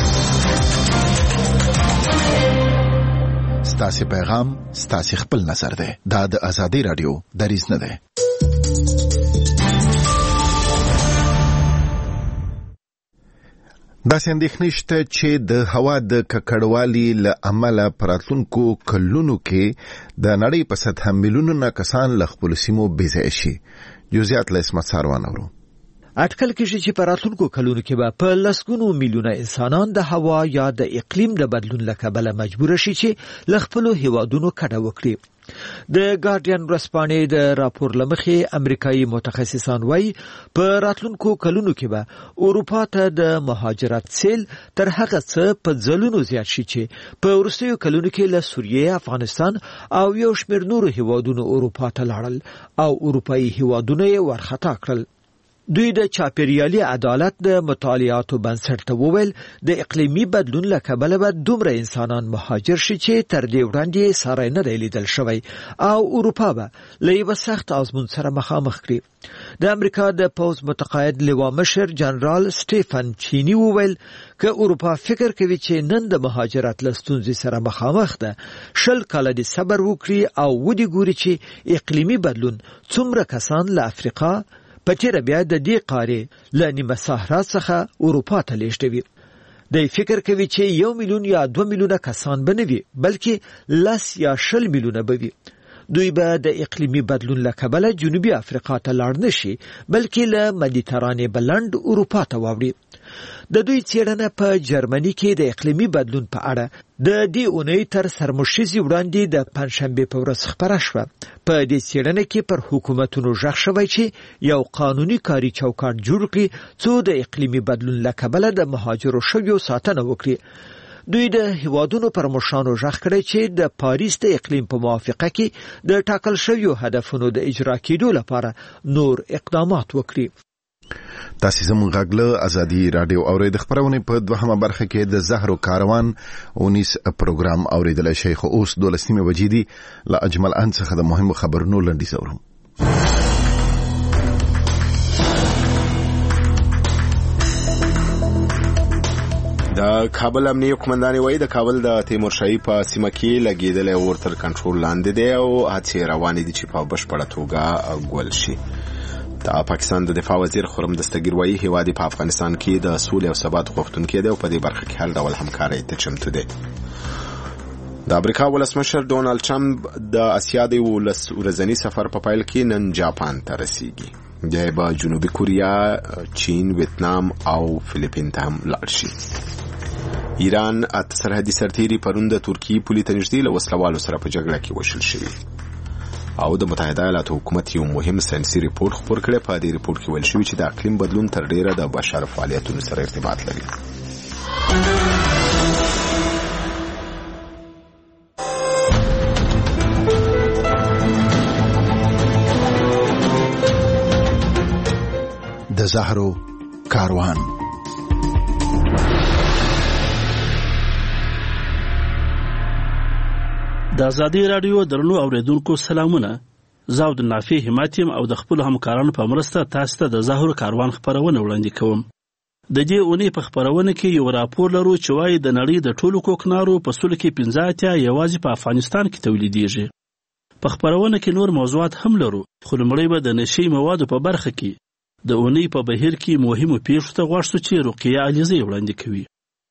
ستاسې پیغام ستاسې خپل نظر دی. دا د ازادي راډیو دریځ نه دی. داسې اندېښنې شته چې د هوا د ککړوالي له امله په راتلونکو کلونو کې د نړۍ په سطحه میلیونونه کسان له خپلو سیمو بېځایه شي. جزئیات له عصمت ساروان اورو. اټکل کېږي چې په راتلونکو کلونو کې به په لسګونو میلیونه انسانان د هوا یا د اقلیم د بدلون له کبله مجبور شي چې له خپلو هیوادونو کډه وکړي. د ګارډین ورځپاڼې د راپور له مخې امریکایي متخصصان وایي په راتلونکو کلونو کې به اروپا ته د مهاجرت سیل تر هغه څه په ځلونو زیات شي چې په وروستیو کلونو کې له سوریې، افغانستان او یو شمېر نورو هیوادونو اروپا ته لاړل او اروپایي هیوادونه یې ورخطا کړل. دوی د چاپیریالي عدالت د مطالعاتو بنسټ ته وویل د اقلیمي بدلون له کبله به دومره انسانان مهاجر شي چې تر دې وړاندې ساری نه دی لیدل شوی او اروپا به له یوه سخت آزمون سره مخامخ کړي. د امریکا د پوځ متقاعد لوا مشر جنرال سټیفن چینی وویل که اروپا فکر کوي چې نن د مهاجرت له ستونزې سره مخامخ ده، شل کاله د صبر وکړي او ودې ګوري چې اقلیمي بدلون څومره کسان له افریقا په تیره بیا د دې قارې له نیمه صحرا څخه اروپا ته لیږدوي. دی فکر کوي چې یو میلیون یا دوه میلیونه کسان به نه وي، بلکې لس یا شل میلیونه به وي. دوی به د اقلیمي بدلون له کبله جنوبي افریقا ته لاړ نه شي، بلکې له مدیترانې بلند اروپا ته واوړي. د دوی څېړنه په جرمني کې د اقلیمي بدلون په اړه د دې اونۍ تر سرمشیزې وړاندې د پنجشنبې په ورځ خپره شوه. په دې څېړنه کې پر حکومتونو غږ شوی چې یو قانوني کاري چوکاټ جوړ کړي څو د اقلیمي بدلون له کبله د مهاجرو شویو ساتنه وکړي. دوی د هیوادونو پر مشرانو غږ کړی چې د پاریس د اقلیم په موافقه کې د ټاکل شویو هدفونو د اجرا کېدو لپاره نور اقدامات وکړي. تاسو زموږ غږ له ازادي رادیو اورید خبرونه په دوهمه برخه کې د زهرو کاروان اونیس پروګرام اوریدل شي. خو اوس دولسمه بجې دي. لا اجمل ان څخه د مهمو خبرونو لنډیز اورم. د کابل امنیه قومندان وایي د کابل د تیمورشاهي په سیمه کې لګیدل او تر کنټرول لاندې دی او هڅې روانې دي چې په بشپړه توګه ګول شي. د پاکستان د دفاع وزیر خرم دستگیر وایي هیواد په افغانستان کې د سولې او ثبات غوښتونکی دی او په دې برخه کې هر ډول همکارۍ ته چمتو دی. د امریکا ولسمشر ډونالد ټرمپ د اسیا د ولس ورځني سفر په پیل کې نن جاپان ته رسیږي. دی به جنوبي کوریا، چین، ویتنام او فلیپین ته هم لاړ شي. ایران اته سرحدي سرتیري پرون د ترکیې پولې ته نږدې له وسلوالو سره په جګړه کې وشل شوي او د متحده ایالاتو حکومت یو مهم ساینسي ریپورت خپور کړی. په دې ریپورت کې ویل شوي چې د اقلیم بدلون تر ډیره د بشر فعالیتونو سره ارتباط لري. د زهرو کاروان. د ازادي رادیو درنو اوریدونکو سلامونه. زه عبد النافع هماتیم او د خپل همکارانو په مرسته تاسو ته د زهرو کاروان خبرونه وړاندې کوم. د دې اونۍ په خبرونه کې یو راپور لرو چې وايي د نړۍ د ټولو کوکنارو په سل کې پنځه اتیا یوازې په افغانستان کې تولیدېږي. په خبرونه کې نور موضوعات هم لرو، خو لومړی به د نشي موادو په برخه کې د اونۍ په بهیر کې مهمو پیښو ته غوښتو چې رقیه علیزی وړاندې کوي.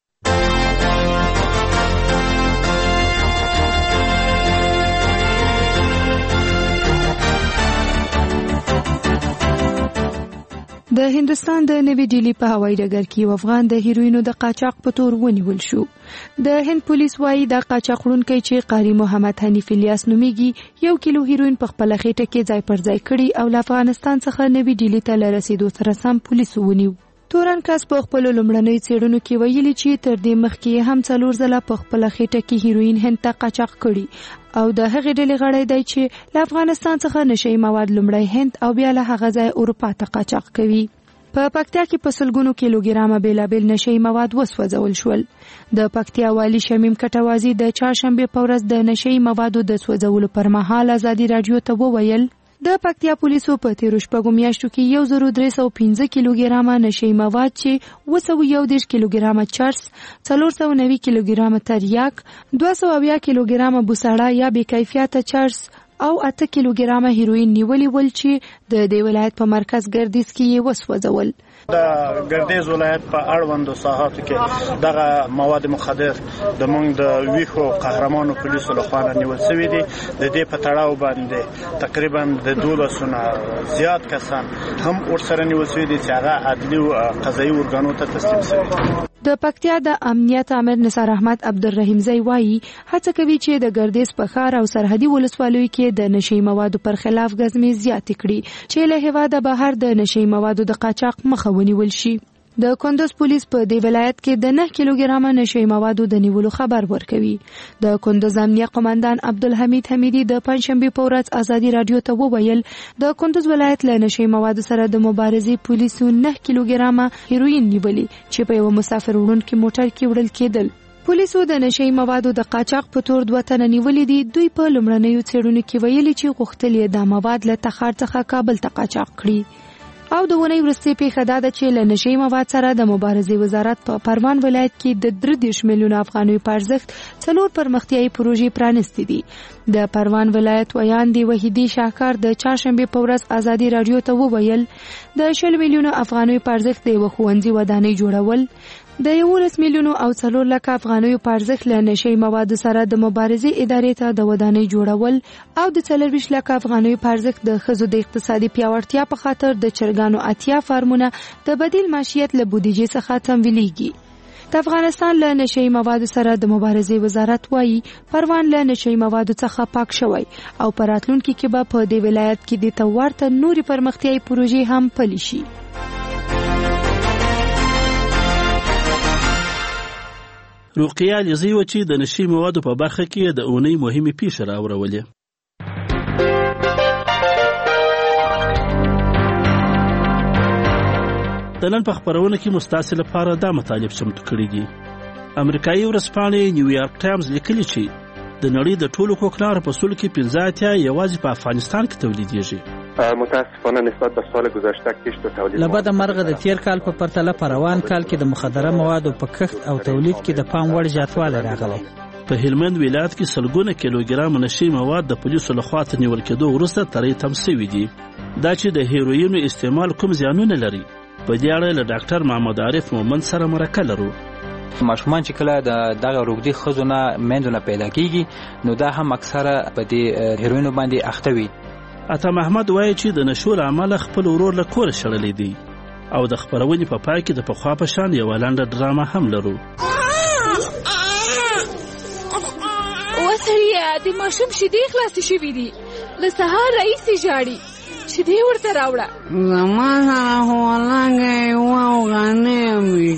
د هندستان د نوي ډیلی په هوایي ډګر کې یو افغان د هیروینو د قاچاق په تور ونیول شو. د هند پولیس وايي د قاچاق وړونکی چې قاری محمد حنیف الیاس نومیږي یو کیلو هیروین په خپل خېټه کې ځای پر ځای کړي او له افغانستان څخه نوي ډیلی ته لرسیدو سره سم پولیس ونیو. تورن کس په خپل لومړنۍ څېړنو کې ویلي چې تر دې مخکې هم څلور ځله په خپل خېټه کې هیروین هند ته قاچاق کړي او د هغې ډلې غړی دی چې له افغانستان څخه نشئی مواد لومړی هند او بیا له هغه ځای اروپا ته قاچاق کوي. په پکتیا کې په سلګونو کیلوګرامه بیلابیل نشئی مواد وسوځول شول. د پکتیا والی شمیم کټوازی د چهارشنبې په ورځ د نشئی موادو د سوځولو پر مهال ازادي رادیو ته وویل د پکتیا پولیسو په تیرو شپږو میاشتو کې یو زر درې سوه پنځه کیلوګرامه نشئی مواد چې اوه سوه یو دېرش کیلوګرامه چرس، څلور سوه نوي کیلوګرامه تریاک، دوه سوه اویا کیلوګرامه بوساړه یا بې کیفیته چرس او اته کیلوګرامه هیروین نیولي ول چې د دې ولایت په مرکز ګردیز کې یې وسوځول. د ګردیز ولایت په اړوندو ساحاتو کې دغه مواد مخدر د موږ د ویښو قهرمانو پولیسو لخوا نیول شوي دي. د دې په تړاو باندې تقریبا د دولسو نه زیات کسان هم ورسره نیول شوي دي چې هغه عدلي او قضایي ارګانو ته تسلیم شوي دي. د پکتیا د امنیت امر نثار احمد عبدالرحیم زئی وایي هڅه کوي چې د ګردیز په ښار او سرحدي ولسوالیو کې د نشئی موادو پر خلاف غزمې زیاتې کړي چې له هیواده بهر د نشئی موادو د قاچاق مخه ونیول شي. د کندوز پولیس په دې ولایت کې د نه کیلوګرام نشي موادو د نیولو خبر ورکوي. د کندوز امنیه قومندان عبدالحمید حمیدی د پنځشنبه په ورځ ازادي رادیو ته وویل د کندوز ولایت له نشي موادو سره د مبارزې پولیسو نه کیلوګرام هیروین نیولي چې په یو مسافر وړونکي موټر کې وړل کېدل. پولیسو د نشي موادو د قاچاق په تور دوه تنه نیولي دي. دوی په لومړنیو څېړنو کې ویلي چې غوښتل یې دا مواد له تخار څخه کابل ته قاچاق کړي. او د ونې وروستۍ پیښه دا ده چې له نشي مواد سره د مبارزې وزارت په پروان ولایت کې د درې دېرش میلیونه افغانیو په ارزښت څلور پرمختیایي پروژې پرانیستې دي. د پروان ولایت ویاندې وحیدي شاکار د چهارشنبې په ورځ ازادي رادیو ته وویل د شل میلیونه افغانیو په ارزښت د یوه ښوونځي ودانۍ جوړول، د یولس میلیونو او څلور لکه افغانیو په ارزښت له نشي موادو سره د مبارزې ادارې ته د ودانۍ جوړول او د څلرویشت لکه افغانیو په ارزښت د ښځو د اقتصادي پیاوړتیا په خاطر د چرګانو اتیا فارمونه د بدیل معیشت له بودیجې څخه تمویلیږي. د افغانستان له نشي موادو سره د مبارزې وزارت وایي پروان له نشي موادو څخه پاک شوی او په راتلونکي کې به په دې ولایت کې د ته ورته نورې پرمختیایي پروژې هم پلي شي. روقیه علیزی و چې د نشي موادو په برخه کې د اونۍ مهمې پیښې راوړولې. د نن په خپرونه کې مستاسې لپاره دا مطالب چمتو کړي دي. امریکایي ورځپاڼې نیویارک ټایمز لیکلي چې د نړۍ د ټولو کوکنارو په سلو کې پنځه اتیا یوازې په افغانستان کې تولیدېږي. متاسفانه نسبت به سال گذشته کشت و تولید لبد مرغه د تیر کال په پرتله په روان کال کې د مخدره موادو په کښت او تولید کې د پام وړ زیاتوالی راغلی. په هلمند ولایت کې سلګونه کیلوګرام نشي مواد د پولیسو لخوا تر نیول کېدو وروسته ترې تم سوي دي. دا چې د هیروینو استعمال کوم زیانونه لري په دې اړه له ډاکټر محمد عارف مومند سره مرکه لرو. ماشومان چې کله د دغه روغدي ښځو نه میندو نه پیدا کېږي نو دا هم اکثره په دې هیروینو باندې اخته وي. عطا محمد وایي چې د نشو له امله خپل ورور له کوره شړلی دی او د خپرونې په پای کې د پخوا په شان یوه لنډه ډرامه هم لرو. وسړیه د ماشوم شیدې خلاصې شوي دي، له سهار راهیسې ژاړي، شیدې ورته راوړه. زما سره خو لږی واوغانې وي.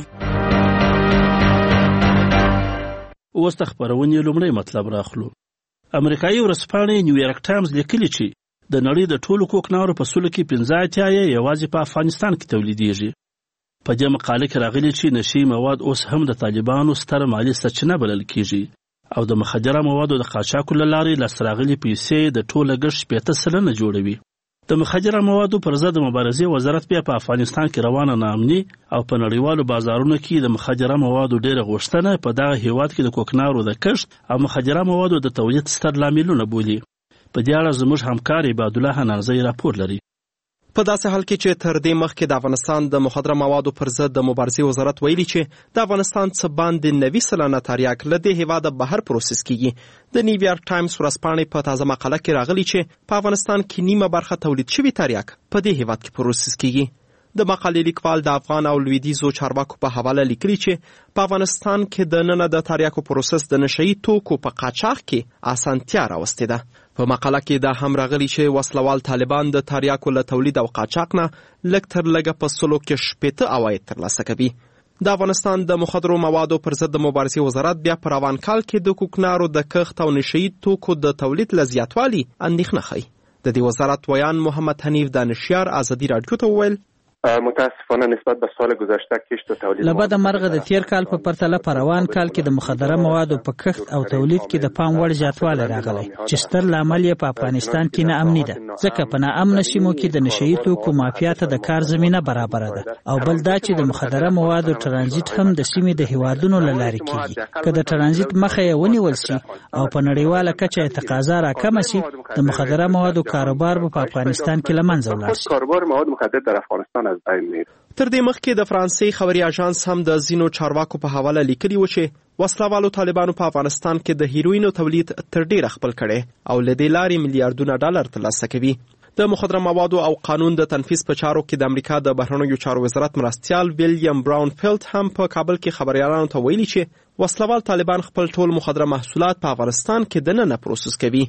اوس د خپرونې لومړی مطلب راخلو. امریکایي ورځپاڼې نیویارک ټایمز لیکلي چې د نړۍ د ټولو کوکنارو په سلو کې پنځه اتیا یې یوازې په افغانستان کې تولیدېږي. په دې مقاله کې راغلي چې نشي مواد اوس هم د طالبانو ستره مالي سرچینه بلل کېږي او د مخدره موادو د قاچاقو له لارې لاسته راغلي پیسې د ټول لګښت شپېته سلنه جوړوي. د مخدره موادو پر ضد مبارزې وزارت بیا په افغانستان کې روانه ناامني او په نړیوالو بازارونو کې د مخدره موادو ډېره غوښتنه په دغه هیواد کې د کوکنارو د کښت او مخدره موادو د تولید ستر لاملونه بولي. په دې اړه زموږ همکار عباد الله حنانزی راپور لري. په داسې حال کې چې تر دې مخکې د افغانستان د مخدره موادو پر ضد د مبارزې وزارت ویلي چې د افغانستان څه باندې نوي سلنه تریاک له دې هېواده بهر پروسس کیږي. د نیویارک ټایمز ورځپاڼې په تازه مقاله کې راغلي چې په افغانستان کې نیمه برخه تولید شوي تریاک په دې هېواد کې پروسس کیږي. د مقالې لیکوال د افغان او لویدیځو چارواکو په حواله لیکلي چې په افغانستان کې د ننه د تریاکو پروسس د نشهیي توکو په قاچاق کې اسانتیا راوستې ده. په مقاله کې دا هم راغلي چې وسلوال طالبان د تریاکو له تولید او قاچاق نه لږ تر لږه په سلو کې شپېته عواید ترلاسه کوي. د افغانستان د مخدرو موادو پر ضد د مبارزې وزارت بیا په روان کال کې د کوکنارو د کښت او نشهیي توکو د تولید له زیاتوالي اندېښنه ښیي. د دې وزارت ویان محمد حنیف دانشیار ازادي راډیو ته وویل متاسفانه نسبت به سال گذشته کشت و تولید لبد مرغه د تیر کال په پرتله په روان کال کې د مخدره موادو په کښت او تولید کې د پام وړ زیاتوالی راغلی چې ستر لامل یې په افغانستان کې ناامني ده، ځکه په ناامنه سیمو کې د نشهیي توکو مافیا ته د کار زمینه برابره ده او بل دا چې د مخدره موادو ترانزیت هم د سیمې د هیوادونو له لارې کېږي. که د ترانزیت مخه یې ونیول سي او په نړیواله کچه یې تقاضا راکمه سي د مخدره موادو کاروبار به په افغانستان کې له منځه ولاړ سي. کاروبار مواد مخدر در افغانستان از بین میره. تر دې مخکې د فرانسې خبري اژانس هم د ځینو چارواکو په حواله لیکلي و چې وسلوالو طالبانو په افغانستان کې د هیروینو تولید تر ډېره خپل کړی او له دې لارې میلیارډونه ډالر ترلاسه کوي. د مخدره موادو او قانون د تنفیذ په چارو کې د امریکا د بهرنیو چارو وزارت مرستیال ویلیام براون فیلد هم په کابل کې خبريالانو ته ویلي چې وسلوال طالبان خپل ټول مخدره محصولات په افغانستان کې دننه پروسس کوي.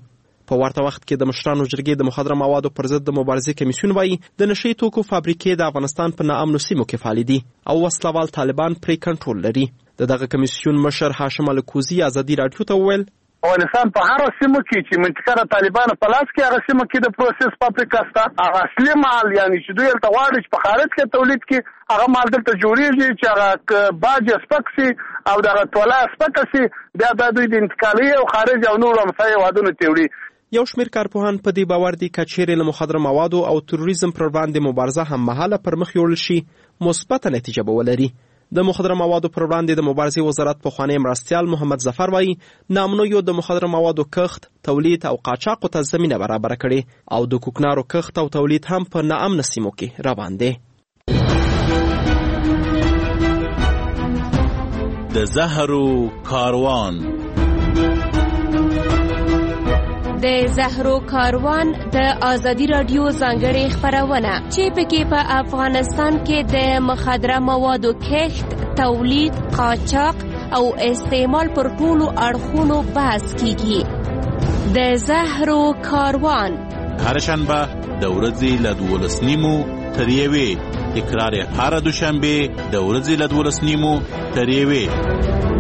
په ورته وخت کې د مشرانو جرګې د مخدره موادو پر ضد د مبارزې کمیسیون وایي د نشهیي توکو فابریکې د افغانستان په ناامنو سیمو کې فعالې دي او وسلوال طالبان پرې کنټرول لري. د دغه کمیسیون مشر هاشم الکوزي ازادي راډیو ته وویل افغانستان په هر سیمه کې چې منطقه د طالبانو په لاس کې هغه سیمه کې د پروسس فابریکه شته، هغه اصلي مال یعنی چې دوی هلته غواړي چې په خارج کې تولید کړي، هغه مال دلته جوړېږي چې هغه باج سپک سي او دغه توله سپکه سي، بیا دا دوی د انتقالي او خارج او نورو همسایه هېوادونو ته وړي. یو شمېر کارپوهان په دې باور دي که چیرې له مخدره موادو او تروریزم پر وړاندې مبارزه هممهاله پر مخ یوړل شي مثبته نتیجه به ولري. د مخدره موادو پر وړاندې د مبارزې وزارت پخوانی مرستیال محمد ظفر وایي ناامنیو د مخدره موادو کښت، تولید او قاچاقو ته زمینه برابره کړې او د کوکنارو کښت او تولید هم په ناامنه سیمو کې روان دی. د زهرو کاروان د زهرو کاروان د آزادي رادیو ځانګړې خپرونه چې پکې په افغانستان کې د مخدره موادو کښت، تولید، قاچاق او استعمال پر ټولو اړخونو بحث کیږي. د زهرو کاروان هر شنبه د ورځې له دولس نیمو تر یوې، تکرار هر دوشنبه د ورځې له دولس نیمو تر یوې.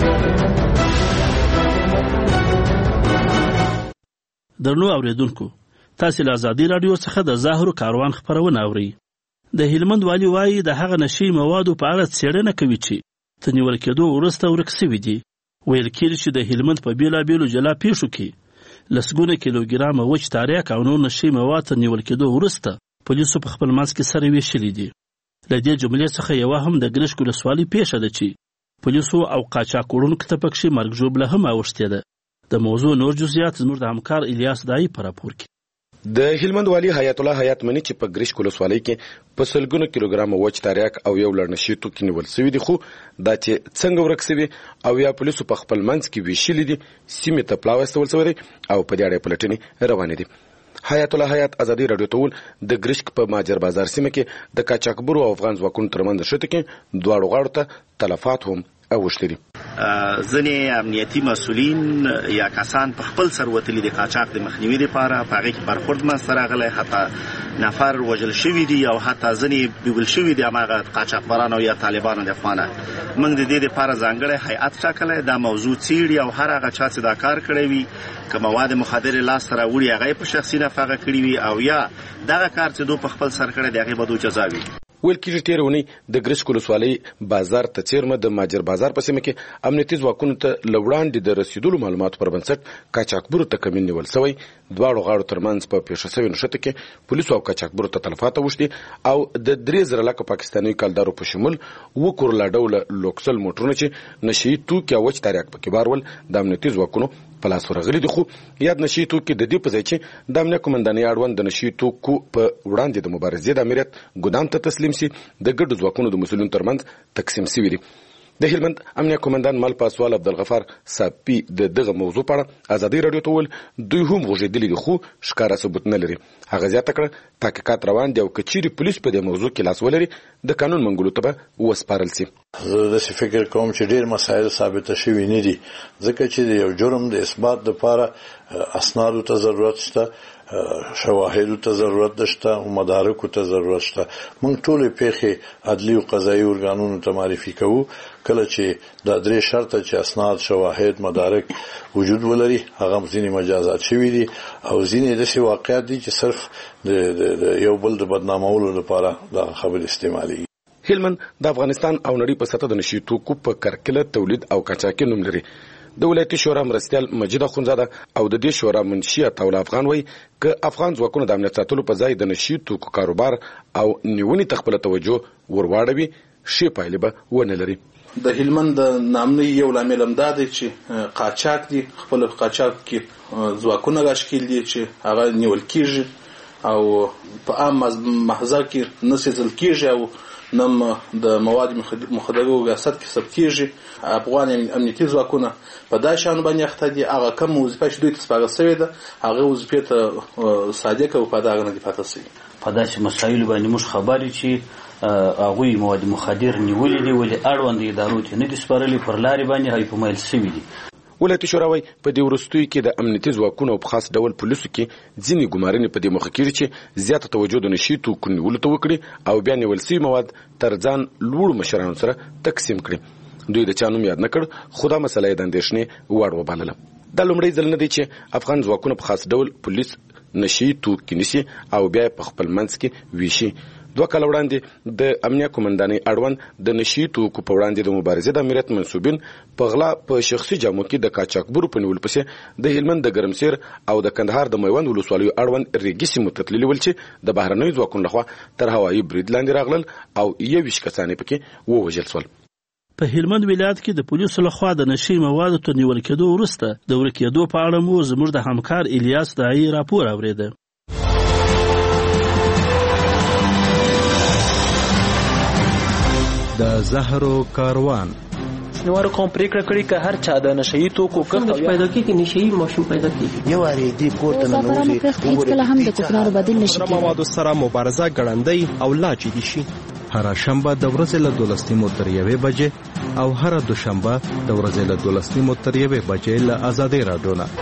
درنو اوریدونکو، تاسو له آزادي رادیو څخه د زهرو کاروان خپرونه اورئ. د هلمند والي وایي د هغه نشي موادو په اړه څېړنه کوي چې تر نیول کېدو وروسته ورک سوي دي. ویل کېږي چې د هلمند په بېلابېلو جلا پیښو کې لسګونه کیلوګرامه وچ تاریک او نور نشي مواد تر نیول کېدو وروسته پولیسو په خپل منځ کې سره ویشلي دي. له دې جملې څخه یوه هم د ګرشک ولسوالۍ پیښه ده چې پولیسو او قاچاق وړونکو ته پکښې مرګ ژوبله هم اوښتې ده. د موضوع نور جزئیات زموږ د همکار الیاس دایي په راپور کې. د هلمند والي حیات الله حیات مني چې په ګرشک ولسوالۍ کې په سلګونو کیلوګرامه وچ تاریک او یو لړ نشي توکي نیول سوي دي، خو دا چې څنګه ورک سوي او یا پولیسو په خپل منځ کې ویشلي دي، سیمې ته پلاو استول سوی دی او په دې اړه پلټنې روانې دي. حیات الله حیات ازادي رادیو ته وویل د ګرشک په ماجر بازار سیمه کې د قاچاقبرو او افغان ځواکونو ترمنځ شته کې دواړو غاړو ته تلفات هم اوښتي دي. ځینې امنیتي مسؤلین یا کسان په خپل سر وتلي د قاچاق د مخنیوي لپاره په هغې کې برخورد منځته راغلی، حتی نفر وژل شوي دي او حتی ځینې بیول شوي دي هماغه قاچاقبرانو یا طالبانو د خوا نه. موږ د دې لپاره ځانګړی هیئت ټاکلی، دا موضوع څېړي او هر هغه چا چې دا کار کړی وي که مواد مخدرې لاسته راوړي هغه یې په شخصي نفع هغه کړي وي او یا دغه کار چې دو په خپل سر کړی دی هغې به دو جزا وي. ویل کېږي تېره اونۍ د ګرشک ولسوالۍ بازار ته څیرمه د ماجر بازار په سیمه کې امنیتي ځواکونو ته له وړاندې د رسېدلو معلوماتو پر بنسټ قاچاقبرو ته کمین نیول سوی. دواړو غاړو ترمنځ په پیښه سوې نښته کې پولیسو او قاچاقبرو ته تلفات اوښتي او د درې زره لکه پاکستاني کلدارو په شمول اوه کورله ډوله لوکسل موټرونه چې نشهیي توکي او وچ تاریک پکې بار ول د امنیتي ځواکونو په لاس ورغلي دي. خو یاد نشهیي توکي د دې په ځای چې د امنیه قومندانۍ اړوند د نشهیي توکو په وړاندې د مبارزې د امریت ګودام ته تسلیم سي د ګډو ځواکونو د مسؤلینو ترمنځ تقسیم سوي دي. د هلمند امنیه قومندان مل پاسوال عبدالغفار صافي د دغه موضوع په اړه ازادي رادیو ته وویل دوی هم غوږېدلي دي خو ښکاره ثبوت نه لري. هغه زیاته کړه تحقیقات روان دي او که چیرې پولیس په دې موضوع کې لاس ولري د قانون منګولو ته به وسپارل سي. زه داسې فکر کوم چې ډېر مسایل ثابته شوي نه دي ځکه چې د یو جرم د اثبات لپاره اسنادو ته ضرورت شته، شواهدو ته ضرورت شته او مدارکو ته ضرورت شته. موږ ټولې پیښې عدلي او قضایي ارګانونو ته معرفي کوو کله چې دا درې شرطه چې اسناد، شواهد، مدارک وجود ولري. هغه ځینې مجازات شوي دي او ځینې داسې واقعات دي چې صرف د یو بل د بدنامولو لپاره دا خبرې استعمالېږي. هلمند د افغانستان او نړۍ په سطح د نشهیي توکو په کرکله تولید او قاچاقي نوم لري. د ولایتي شورا مرستیال مجید اخونزاده او د دې شورا منشي عطاالله افغان وایي که افغان ځواکونو د امنیت ساتلو په ځای د نشهیي توکو کاروبار او نیونې ته خپله توجه ورواړوي ښې پایلې به ونه لري. د هلمند د ناامنۍ یو لامل هم دا دی چې قاچاق دي، خپل قاچاق کې ځواکونه راشکیل دي چې هغه نیول کېږي او په عام محضر کې نه سیزل کېږي او نم د مواد مخدره ریاست کې ثبت کېږي. افغان امنیتي ځواکونه په دا شیانو باندې اخته دي. هغه کوم وظیفه چې دوی ته سپارل سوې ده هغه وظیفې ته صادق او وفادار نه دي پاتې سوي. په داسې مسایلو باندې موږ خبر یو چې هغوی مواد مخدر نیولي دي ولې اړوند ادارو ته نه دي سپارلي، پر لارې باندې هغوی په میل سوي دي. ولایتي شورا وايي په دې وروستیو کې د امنیتي ځواکونو په خاص ډول پولیسو کې ځینې ګمارنې په دې موخه کېږي چې زیاته توجه د نشي توکو نیولو ته وکړي او بیا نیول سوي مواد تر ځان لوړو مشرانو سره تقسیم کړي. دوی د چا نوم یاد نه کړ خو دا مسله یې د اندېښنې وړ وبلله. دا لومړی ځل نه دی چې افغان ځواکونه په خاص ډول پولیس نشي توکي نیسي او بیا په خپل منځ کې ویشي. دوه کاله وړاندې د امنیه قومندانۍ اړوند د نشي توکو په وړاندې د مبارزې د امریت منسوبین په غلا په شخصي جامو کې د قاچاقبرو په نیولو پسې د هلمند د ګرمسیر او د کندهار د میوند ولسوالیو اړوند ریګي سیمو ته تللي ول چې د بهرنیو ځواکونو لخوا تر هوایي برید لاندې راغلل او یویشت کسان یې پکې ووژل شول. په هلمند ولایت کې د پولیسو لخوا د نشي موادو تر نیول کېدو وروسته د ورکېدو په اړه مو زموږ د همکار الیاس داعي راپور اورېده. د زهرو کاروان نوارو کوم پریکړه کړې که هر چا د نشئی توکو کښت پیدا کیږي نشئی ماشوم پیدا کیږي یو اړې دی کوټه نه نوځي هیڅ کله هم د کوکنارو بدیل نشي کېږي. موادو سره مبارزه ګړندۍ او لا جدي شي. هر شنبه د ورځې له دولس نیمو تر یوې بجې او هر دوشنبه د ورځې له دولس نیمو تر یوې بجې له آزادۍ راډیو نه.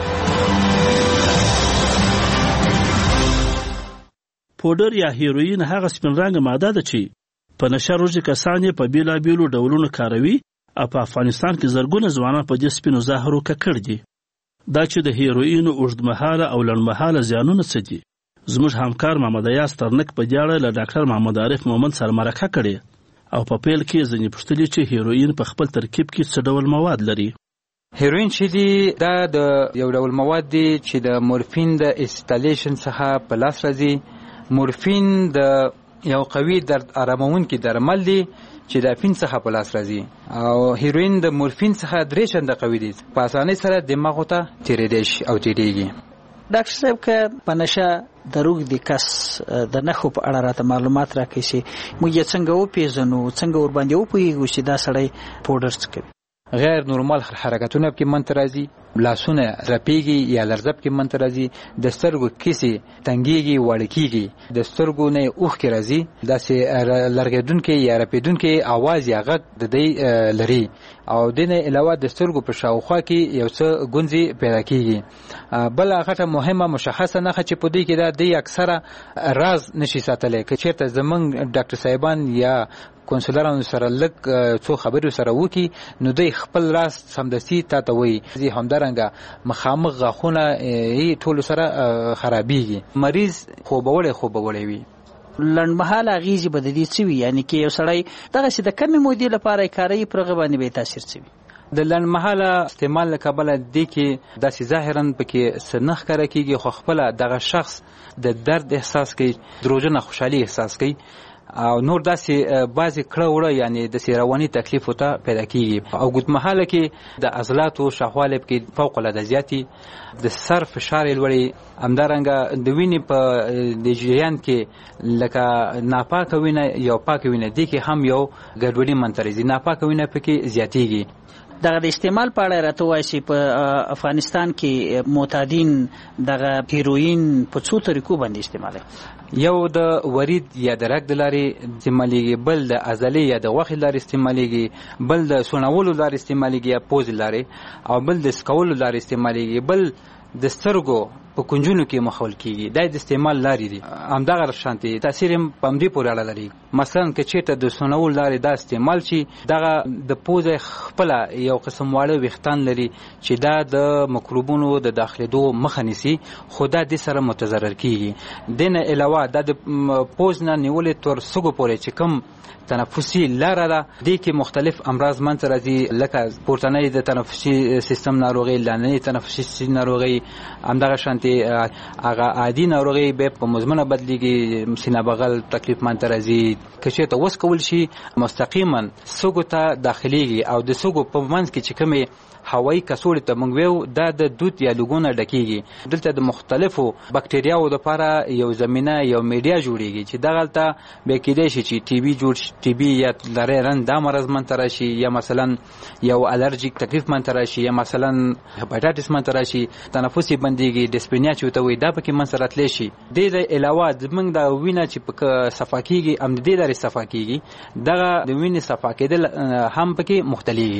پودر یا هیروین هغه سپین رنګه ماده ده چې په نشه روزي کسان یې په بیلابیلو ډولونو کاروي او په افغانستان کې زرګونه ځوانان په دې سپینو زهرو ککړ دي. دا چې د هیروین اوږدمهاله او لنډمهاله زیانونه څه دي، زموږ همکار محمد ایاز ترنک په دې اړه له ډاکټر محمد عارف مومند سره مرکه کړې او په پیل کې ځینې پوښتلي چې هیروین په خپل ترکیب کې څه ډول مواد لري. هیروین چې دی دا د یو ډول مواد دی چې د مورفین د اسټالیشن څخه په لاس راځي. مورفین د یو قوي درد آرامونکي درمل دی چې د افین څخه په لاس راځي او هیروین د مورفین څخه درې چنده قوي دی، په اسانۍ سره دماغ ته تیریدای شي او تیریږي. ډاکټر صاحب که په نشه د روږدي کس د نښو په اړه راته معلومات راکړي چې موږ یې څنګه وپېژنو، څنګه ورباندې وپوهېږو چې دا سړی پوډر څه کوي؟ غیر نورمال حرکتونه پکې منځته راځي، لاسونه رپیږي یا لرزه پکې منځته راځي، د سترګو کیسې تنګېږي، واړه کېږي، د سترګو نه اوښکې راځي، داسې لرګېدونکې یا رپېدونکې اواز یا غږ د دی لري او دې نه علاوه د سترګو په شاوخوا کې یو څه ګونځې پیدا کېږي. بله غټه مهمه مشخصه نښه چې په دې کې دا دی اکثره راز نشي ساتلی. که چېرته زموږ ډاکټر صاحبان یا کونسلرانو سره لږ څو خبرې سره وکړي نو دوی خپل راز سمدستي تا ته وایي. همدارنګه مخامخ غاښونه یې ټولو سره خرابېږي، مریض خوبولی خوبولی وي. لنډمهاله اغېزې به د دې څه وي؟ یعنې که یو سړی دغسې د کمې مودې لپاره یې کاروي پر هغه باندې به یې تاثیر څه وي؟ د لنډمهاله استعمال له کبله دې کې داسې ظاهرا پکې څه نه ښکاره کېږي خو خپله دغه شخص د درد احساس کوي، دروژنه خوشحالي احساس کوي او نور داسې بعضې کړه وړه یعنې داسې رواني تکلیف ورته پیدا کېږي. او اوږدمهاله کې د عضلاتو شاوخوالی پکې فوق العاده زیاتي، د سر فشار یې لوړي، همدارنګه د وینې په د جریان کې لکه ناپاکه وینه یا پاکه وینه دې کې هم یو ګډوډي منځته راځي، ناپاکه وینه پکې زیاتېږي. دغه د استعمال په اړه راته وایي چې په افغانستان کې معتادین دغه هیروین په څو طریقو باندې استعمالوي؟ یو د ورید یا د رګ د لارې استعمالیږي، بل د عضلې یا د غوښې لارې استعمالیږي، بل د سونولو لارې استعمالیږي یا پوزې لارې، او بل د سکولو لارې استعمالیږي، بل د سترګو په کنجونو کې مخول کېږي. دا د استعمال لارې دي. همدغه شانتې تاثیر هم په همدې پورې اړه لري. مثلا که چېرته د سونولو لارې دا استعمال شي، دغه د پوزې خپله یو قسم واړه ویښتان لري چې دا د مکروبونو د داخلېدو مخه نیسي، خو دا دې سره متضرر کېږي. دې نه علاوه دا د پوز نه نیولې تر سږو پورې چې کوم تنفسي لاره ده، دې کې مختلف امراض منځته راځي، لکه پورتنۍ د تنفسي سیستم ناروغۍ، لاندنۍ تنفسي ناروغۍ، همدغه شانتې هغه عادي ناروغۍ بیا په مزمنه بدلېږي، سینه بغل تکلیف منځته راځي. که چېرته وڅکول شي مستقیما سږو ته داخلېږي او د سږو په منځ کې چې کومې هوایي کڅوړې ته موږ ویو دا د دود یا لوګونه ډکېږي. دلته د مختلفو بکټریاوو دپاره یو زمینه یو میډیا جوړېږي چې دغلته بیا کېدای شي چې ټي بي جوړ شي، ټي بي یا لری رنګ دا مرض منځته راشي، یا مثلا یو الرجیک تکلیف منځته راشي، یا مثلا هپاټایټس منځته راشي، تنفس یې بندېږي، ډسپینیا چې ورته وایي دا پکې منځته راتلی شي. دې د علاوه زموږ د وینه چې پکې صفا کېږي هم د دې لارې صفا کېږي، دغه د وینې صفا کېدل هم پکې مختلېږي.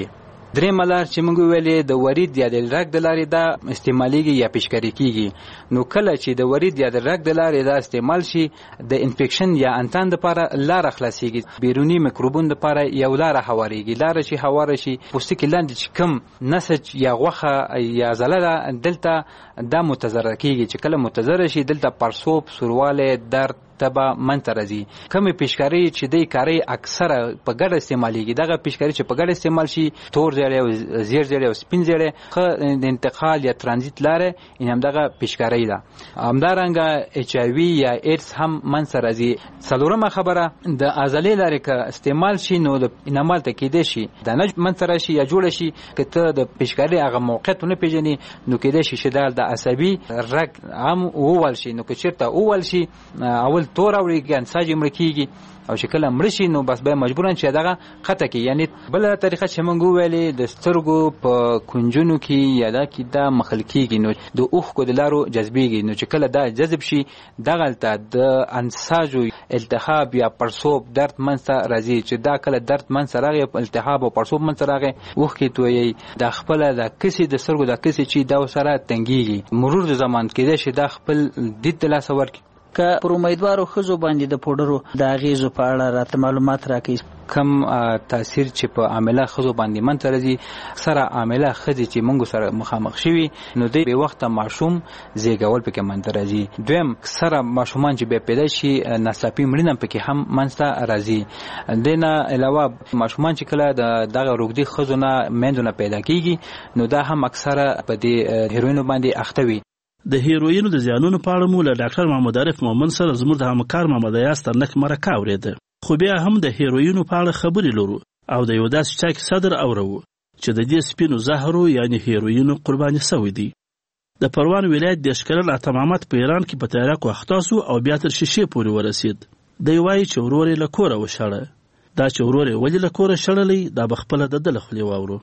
درېمه لار چې موږ ویلې د ورید یا د رګ د لارې دا استعمالیږي یا پیشکاري کیږي نو کله چې د ورید یا د رګ د لارې دا استعمال شي د انفیکشن یا انتان لپاره لار خلاصيږي بیرونی میکروبون لپاره یو لار هواریږي لار چې هواره شي پوستکي لاندې چې کم نسج یا غوخه یا زله دلته دا متضرر کیږي چې کله متضرر شي دلته پړسوب سورواله درد تبا منترزي کمی پیشکاری چې د کاری اکثره په ګډه استعماليږي دغه پیشکاری چې په ګډه استعمال شي تور زیړی او زیر زیړی او سپین زیړی خو د انتقال یا ترانزیت لاره ان هم دغه پیشکاری ده همدارنګه اچ ای وی یا ایډز هم منترزي څلورمه خبره د عضلې لارې که استعمال شي نو د انعمال ته کېدې شي د نه منترشي یا جوړ شي کته د پیشکاری هغه موقعیت نه پیژني نو کېدې شي چې د عصبي رګ هم اول شي نو که چیرته اول شي اول تور اوري کې انساج مړکیږي او چې کله مړ شي نو بس به مجبورن چې دغه خطه کې یعنی بل طریقه چې موږ ویلې د سترګو په کنجونو کې یا دا کې دا مخلکیږي نو د اوخ کو د لارو جذبيږي نو چې کله دا جذب شي دغه د انساج التهاب یا پړسوب درد منځ راځي چې دا کله درد منځ راغی التهاب او پړسوب منځ راغی اوخ کې توي د خپل د کسي د سترګو د کسي چې دا سره تنګيږي مرور د زمان کې د شي د خپل د تلاس ورک که پر امیدوارو خزو باندې د پودرو د اغیزو په اړه راته معلومات راکړئ کم تاثیر چې په عامله خزو باندې منترزي سره عامله خزي چې موږ سره مخامخ شوي نو د به وخت ماشوم زیږول پکې منترزي دویم سره ماشومان چې به پیدا شي ناڅاپي مړینه پکې هم منځته راځي دنه علاوه ماشومان چې کله د دغه روغدي خزونه مندونه پیدا کیږي نو دا هم اکثره په دې هیروینو باندې اخته وي د هیروینو د زیانونو په اړه مو له ډاکټر محمد عارف مومن سره زموږ د همکار محمد یاس ترنک مرکه اورېده خو بیا هم د هیروینو په اړه خبرې لرو او د یو داسې چا کې صدر اورو چې د دې سپینو زهرو یعنی هیروینو قرباني سوی دی د پروان ولایت د اشکرل اتمامات په ایران کې په تاریخ وختاسو او بیا تر شیشې پورې ورسید دی وایي چې ورور له کوره وشړه دا چې ورور ولې له کوره شړلې دا بخپله د دل خلی واورو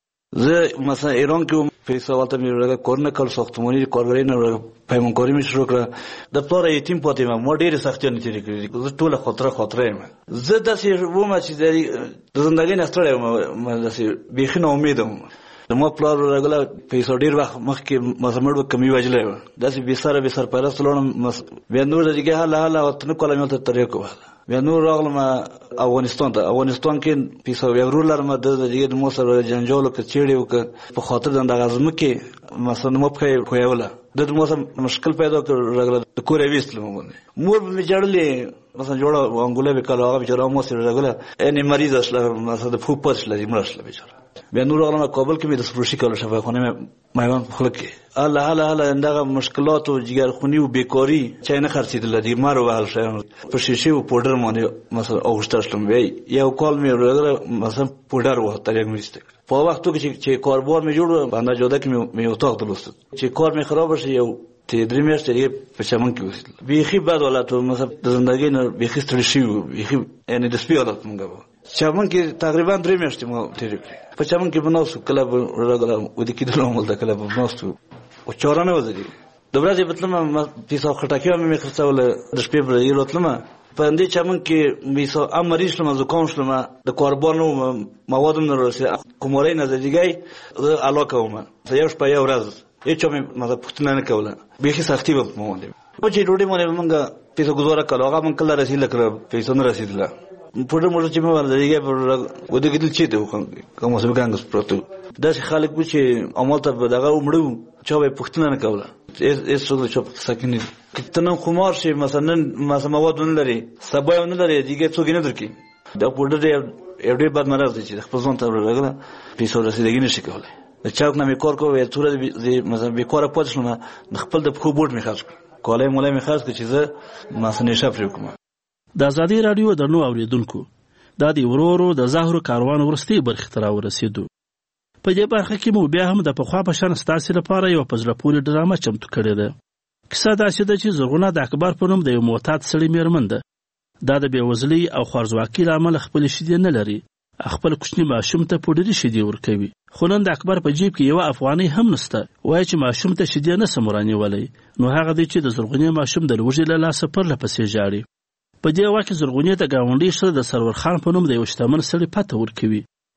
زه مثلا ایران کې پیسې والته مې ورغه کورنه کول ساختماني کارګرای نه ورغه پیمانکاری مې شروع کړه د پلار یتیم پاتې ما ما ډېر سختۍ نه تیرې کړې زه ټول خطر خطر یم زه داسې ومه چې د ژوندۍ نه ستړی وم داسې بیخي نه امیدم د ما پلار ورغله پیسې ډېر وخت مخکې مزمړ کمی وجلې و داسې بې سره بې سرپرست لاړم بیا نور د دې حاله حاله ورته نه کوله مې ورته طریقه وهله بیا نور راغلم افغانستان ته افغانستان کې پیسې یو ورور لرم د دې د مو سره جنجال وکړ چیړې وکړ په خاطر د غزم کې مثلا مو په خویوله د مو سره مشکل پیدا کړ راغله د کورې وېستل مو مور مې جوړلې مثلا جوړه انګوله وکړه هغه بچره مو سره راغله اني مریض اصله مثلا د فوق پاتې لري مرشله بچره بیا نور راغلم کابل کې مې د سپروشي کول شفاخانه مې مایوان په خلک کې الله الله الله اندغه مشکلات او جګرخونی او بیکاری چې نه خرڅېدل دي مارو وهل شي په شیشه او پودر باندې مثلا اوښتاشلم وی یو کال مې ورغله مثلا پودر وه تر یو میسته په وخت کې چې کاربار مې جوړ باندې جوړه کې مې اتاق درلوست چې کار مې خراب شي یو ته درې میاشتې په چمن کې اوسېدل بیخي بد حالت مثلا د ژوندۍ نه بیخي ستړي شوي بیخي یعنی د سپي حالت مونږ چمن کې تقریبا درې میاشتې مو تېرې کړې په چمن کې بناوسو کله به راغله ودې کېدلو عمل کله به بناوسو او چاره نه وځي د ورځې بتلم پیسې خټکې مې خرڅول د شپې پر یې راتلم په دې چمن کې میسو امریش لمه زکام شلم د کاربونو مواد نه رسي کومورې نه ځيږي علاقه ومه یو شپه یو ورځ هیڅ مې مزه پښتنه نه کوله به سختي به مو دي او چې ډوډۍ مونږ مونږه پیسې گزاره کړو هغه مونږ کله رسیدل کړو پیسې نه رسیدله په دې موږ چې مو ورځيږي په ودې کې چې ته کوم څه وګانګس پروتو دا خلک چې عمل ته دغه ومړو چې به پښتنه نه کوله هیڅ څه چې سکینې کتنه خمار شي مثلا مثلا مواد نه لري سبا نه لري دیګه څوک نه درکې دا په دې یو ډېر بد مرز دي چې خپل ځان ته ورغله پیسې رسیدګي نشي کولای د چاک نه مې کار کوې تور دې مثلا به کار پاتې شنو خپل د خو بورډ مې خرڅ کولای مولای مې خرڅ چې زه مثلا نشه پرې کوم د ازادي رادیو د نو اوریدونکو دا دی ورورو د زهرو کاروان ورستي برخه تر ورسېدو په دې برخه کې مو بیا هم د پخوا په شان ستاسو لپاره یو پزله پوری ډرامه چمتو کړې ده کیسه دا چې د چې زرغونه د اکبر په نوم د یو معتاد سړي میرمن ده دا د بیوزلۍ او خوارځواکۍ له امله خپل شیدې نه لري خپل کوچنی ماشوم ته پوډري شیدې ورکوي خو نن د اکبر په جیب کې یو افغانۍ هم نشته وایي چې ماشوم ته شیدې نه سم رانیولی نو هغه دی چې د زرغونې ماشوم د لوږې له لاسه پرله پسې ژاړي په دې وخت کې زرغونې د ګاونډي سره د سرور خان په نوم د یو شتمن سړي پته ورکوي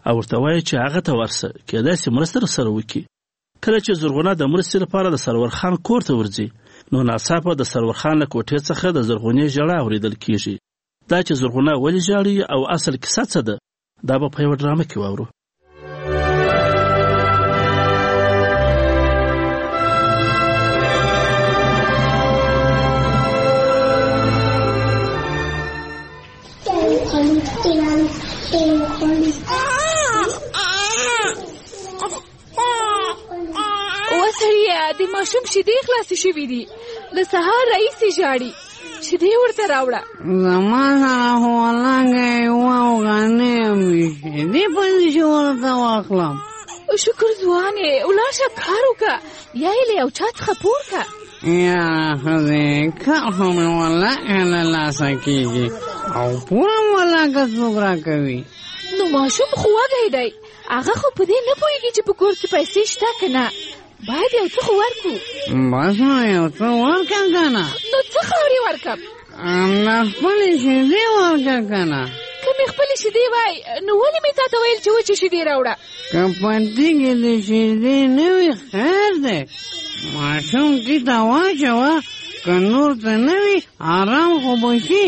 او ورته وایي چې هغه ته ورسه کېدای شي مرسته راسره وکړي. کله چې زرغونه د مرستې لپاره د سرور خان کور ته ورځي نو ناڅاپه د سرور خان له کوټې څخه د زرغونې ژړا اورېدل کېږي. دا چې زرغونه ولې ژاړي او اصل کیسه څه ده دا به په یوه ډرامه کې واورو. وسړیه د ماشوم شیدې خلاصې شوي دي، له سهار راهیسې ژاړي، شیدې ورته راوړه. زما سره خو لږې واوغانې مې شیدې پسې چې ورته واخلم. شکر ځوانې ولاړ شه کار وکړه، یا یې له یو چا څخه پور کړه. یاره ښځې کار خو مې ولاکه له لاسه کېږي او پور هم ولاکه څوک راکوي. نو ماشوم خو وږی دی، هغه خو په دې نه پوهېږي چې په کور کې پیسې شته که نه. باید یو څه خو ورکړو. بس نو یو څه ورکړه که نه. نو څه خاورې ورکړم؟ نه خپلې شیدې ورکړه که نه. که مې خپلې شیدې وای نو ولې مې تا ته ویل چې وچې شیدې راوړه؟ که په تیږې د شیدې نه وي خیر دی، ماشوم دې ته واچوه، که نور ته نه وي آرام خو به شي.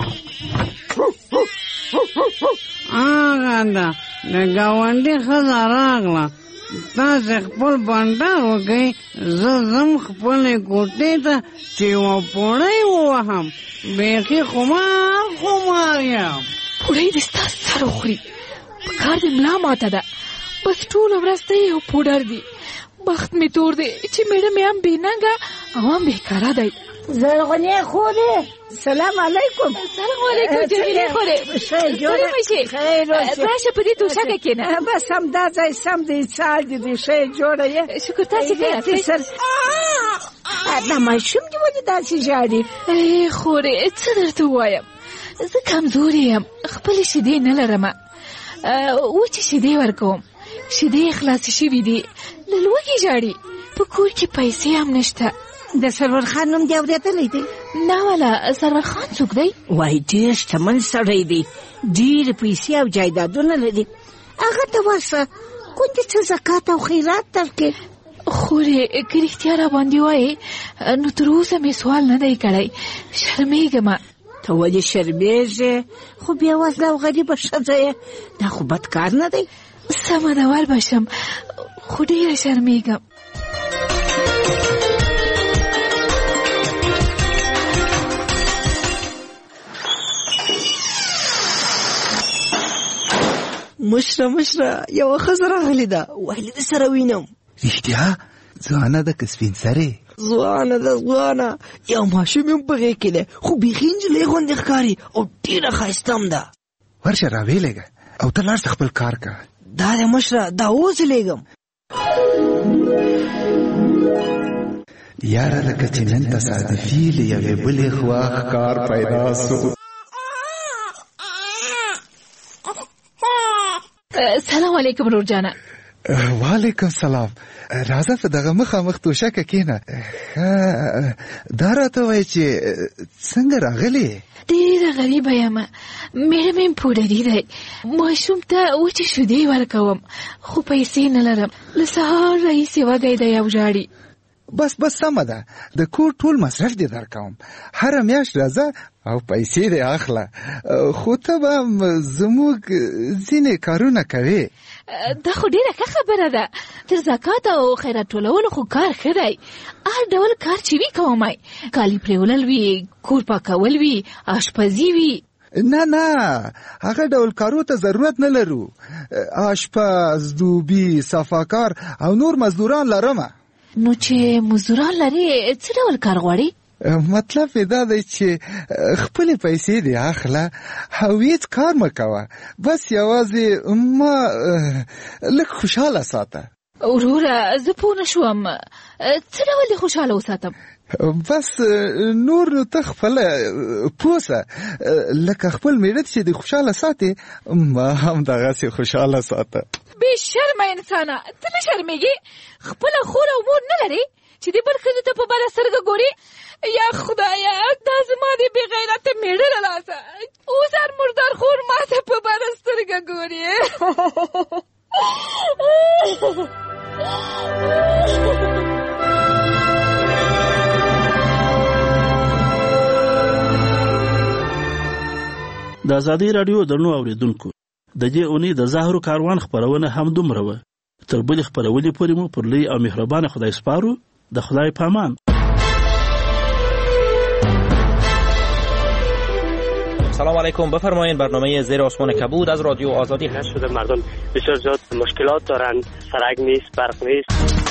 هغه ده د ګاونډي ښځه راغله، تاسې خپل بانډار وکئ، زه ځم خپلې کوټې ته چې یوه پوړۍ ووهم. بیخي خمار خمار یم. پوړۍ دې ستا سر وخوري، په کار دې ملا ماته ده، بس ټوله ورځ ته یو پوډر دی. بخت مې تور دی چې میړه مې هم بېننګه او هم بېکاره دی. زرغونې خورې سلام علیکم. سلام علیکم جمیلې خورې. څنګه شې؟ راشه په دې توشکه کښېنه. بس همدا ځای سم دی، څال دې دی، ښه یې جوړه یې. شکر تاسې ښه یاست؟ دا ماشوم دې ولې داسې ژاړي؟ ای خورې څه درته ووایم، زه کمزورې یم، خپلې شیدې نه لرمه، وچې شیدې ورکوم. شیدې یې خلاصې شوي دي، له لوږې ژاړي، په کور کې پیسې هم نشته. د سرور خان نوم دې اورېدلی دی؟ نه والا، سرور خان څوک دی؟ وایي ډېر شتمن سړی دی، ډېرې پیسې او جایدادونه لري. هغه ته ورسه کوندې څه زکات او خیرات درکړي. خورې که رښتیا را باندې وایې نو تر اوسه مې سوال نه دی کړی، شرمېږم. ته ولې شرمېږې؟ خو بېوزله او غریبه ښځه یې، دا خو بد کار نه دی. سمه ده ور به شم، خو ډېره شرمېږم. مشره مشره یوه ښځه راغلې ده، ویلې د سره وینم. رښتیا؟ ځوانه ده که سپین سرې؟ ځوانه ده ځوانه، یو ماشوم هم په غېږ کې دی، خو بیخي نجلۍ غوندې ښکاري او ډېره ښایسته هم ده. ورشه راویلېږه او ته لاړ شه خپل کار که. دا دی مشره، دا اوس لېږم. یاره لکه چې نن تصادفي له یوې بلې خوا ښکار پیدا سو. سلام علیکم رور جانه. وعلیکم سلام. راځه په دغه مخامخ توشکه کښېنه. دا راته وایي چې څنګه راغلې؟ ډېره غریبه یم، میړه مې پوډري دی، ماشوم ته وچې شیدې ورکوم، خو پیسې نه لرم، له سهار راهیسې وږی دی او ژاړي. بس بس سمه ده، د کور ټول مصرف دې درکوم، هره میاشت راځه او پیسې دې اخله، خو ته به زموږ ځینې کارونه کوې. دا خو ډېره ښه خبره ده، تر زکات او خیرات ټولولو خو کار ښه دی، هر ډول کار چې وي کومای، کالي پرېولل وي، کور پاکول وي، آشپزي وي. نه نه، هغه ډول کارو ته ضرورت نه لرو، آشپز، دوبي، صفاکار او نور مزدوران لرمه. نو چې مزدوران لري څه ډول کار غواړي؟ مطلب یې دا دی چې خپلې پیسې دې اخله او هېڅ کار مه کوه، بس یوازې ما لږ خوشحاله ساته. وروره زه پوه نه شوم، څه ډول دې خوشحاله وساتم؟ بس نور نو ته خپله پوه سه، لکه خپل میړه چې دې خوشحاله ساتې ما هم دغسې خوشحاله ساته. بې شرمه انسانه، ته نه شرمېږې؟ خپله خور او مور نه لرې چې د بل ښځو ته په بده سترګه ګورې؟ یا خدایا دا زما د بې غیرته میړه له لاسه اوس هر مردار خور ما ته په بده سترګه ګوري. د ازادي راډیو درنو اوریدونکو د دې اونۍ د زهرو کاروان خپرونه هم دومره وه. تر بلې خپرونې پورې مو پر لوی او مهربانه خدای سپارو. د خدای پامان. سلام علیکم. بفرمایید برنامه زیر آسمان کبود از رادیو آزادی هست. شده مردم بسیار زیاد مشکلات دارند، سرک نیست، برق نیست.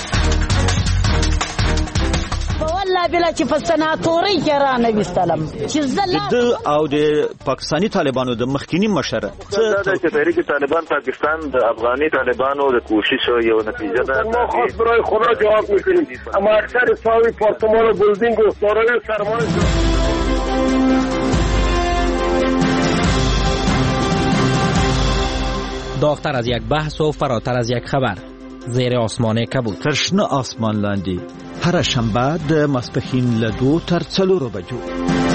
والله بلا چې په سناتوري کې را نه وستلم چې زله د او د پاکستاني طالبانو د مخکینی مشره څه د تحریک طالبان پاکستان د افغاني طالبانو د کوشش یو نتیجه ده. ما خاص برای خدا جواب میکنیم، اما اکثر ساوی پارتمان و بلدینگ و سارای سرمایه داغتر از یک بحث و فراتر از یک خبر. زیر آسمان کبود. ترشنه آسمان لاندی هر شنبه د ماسپښین له دو تر څلورو بجو.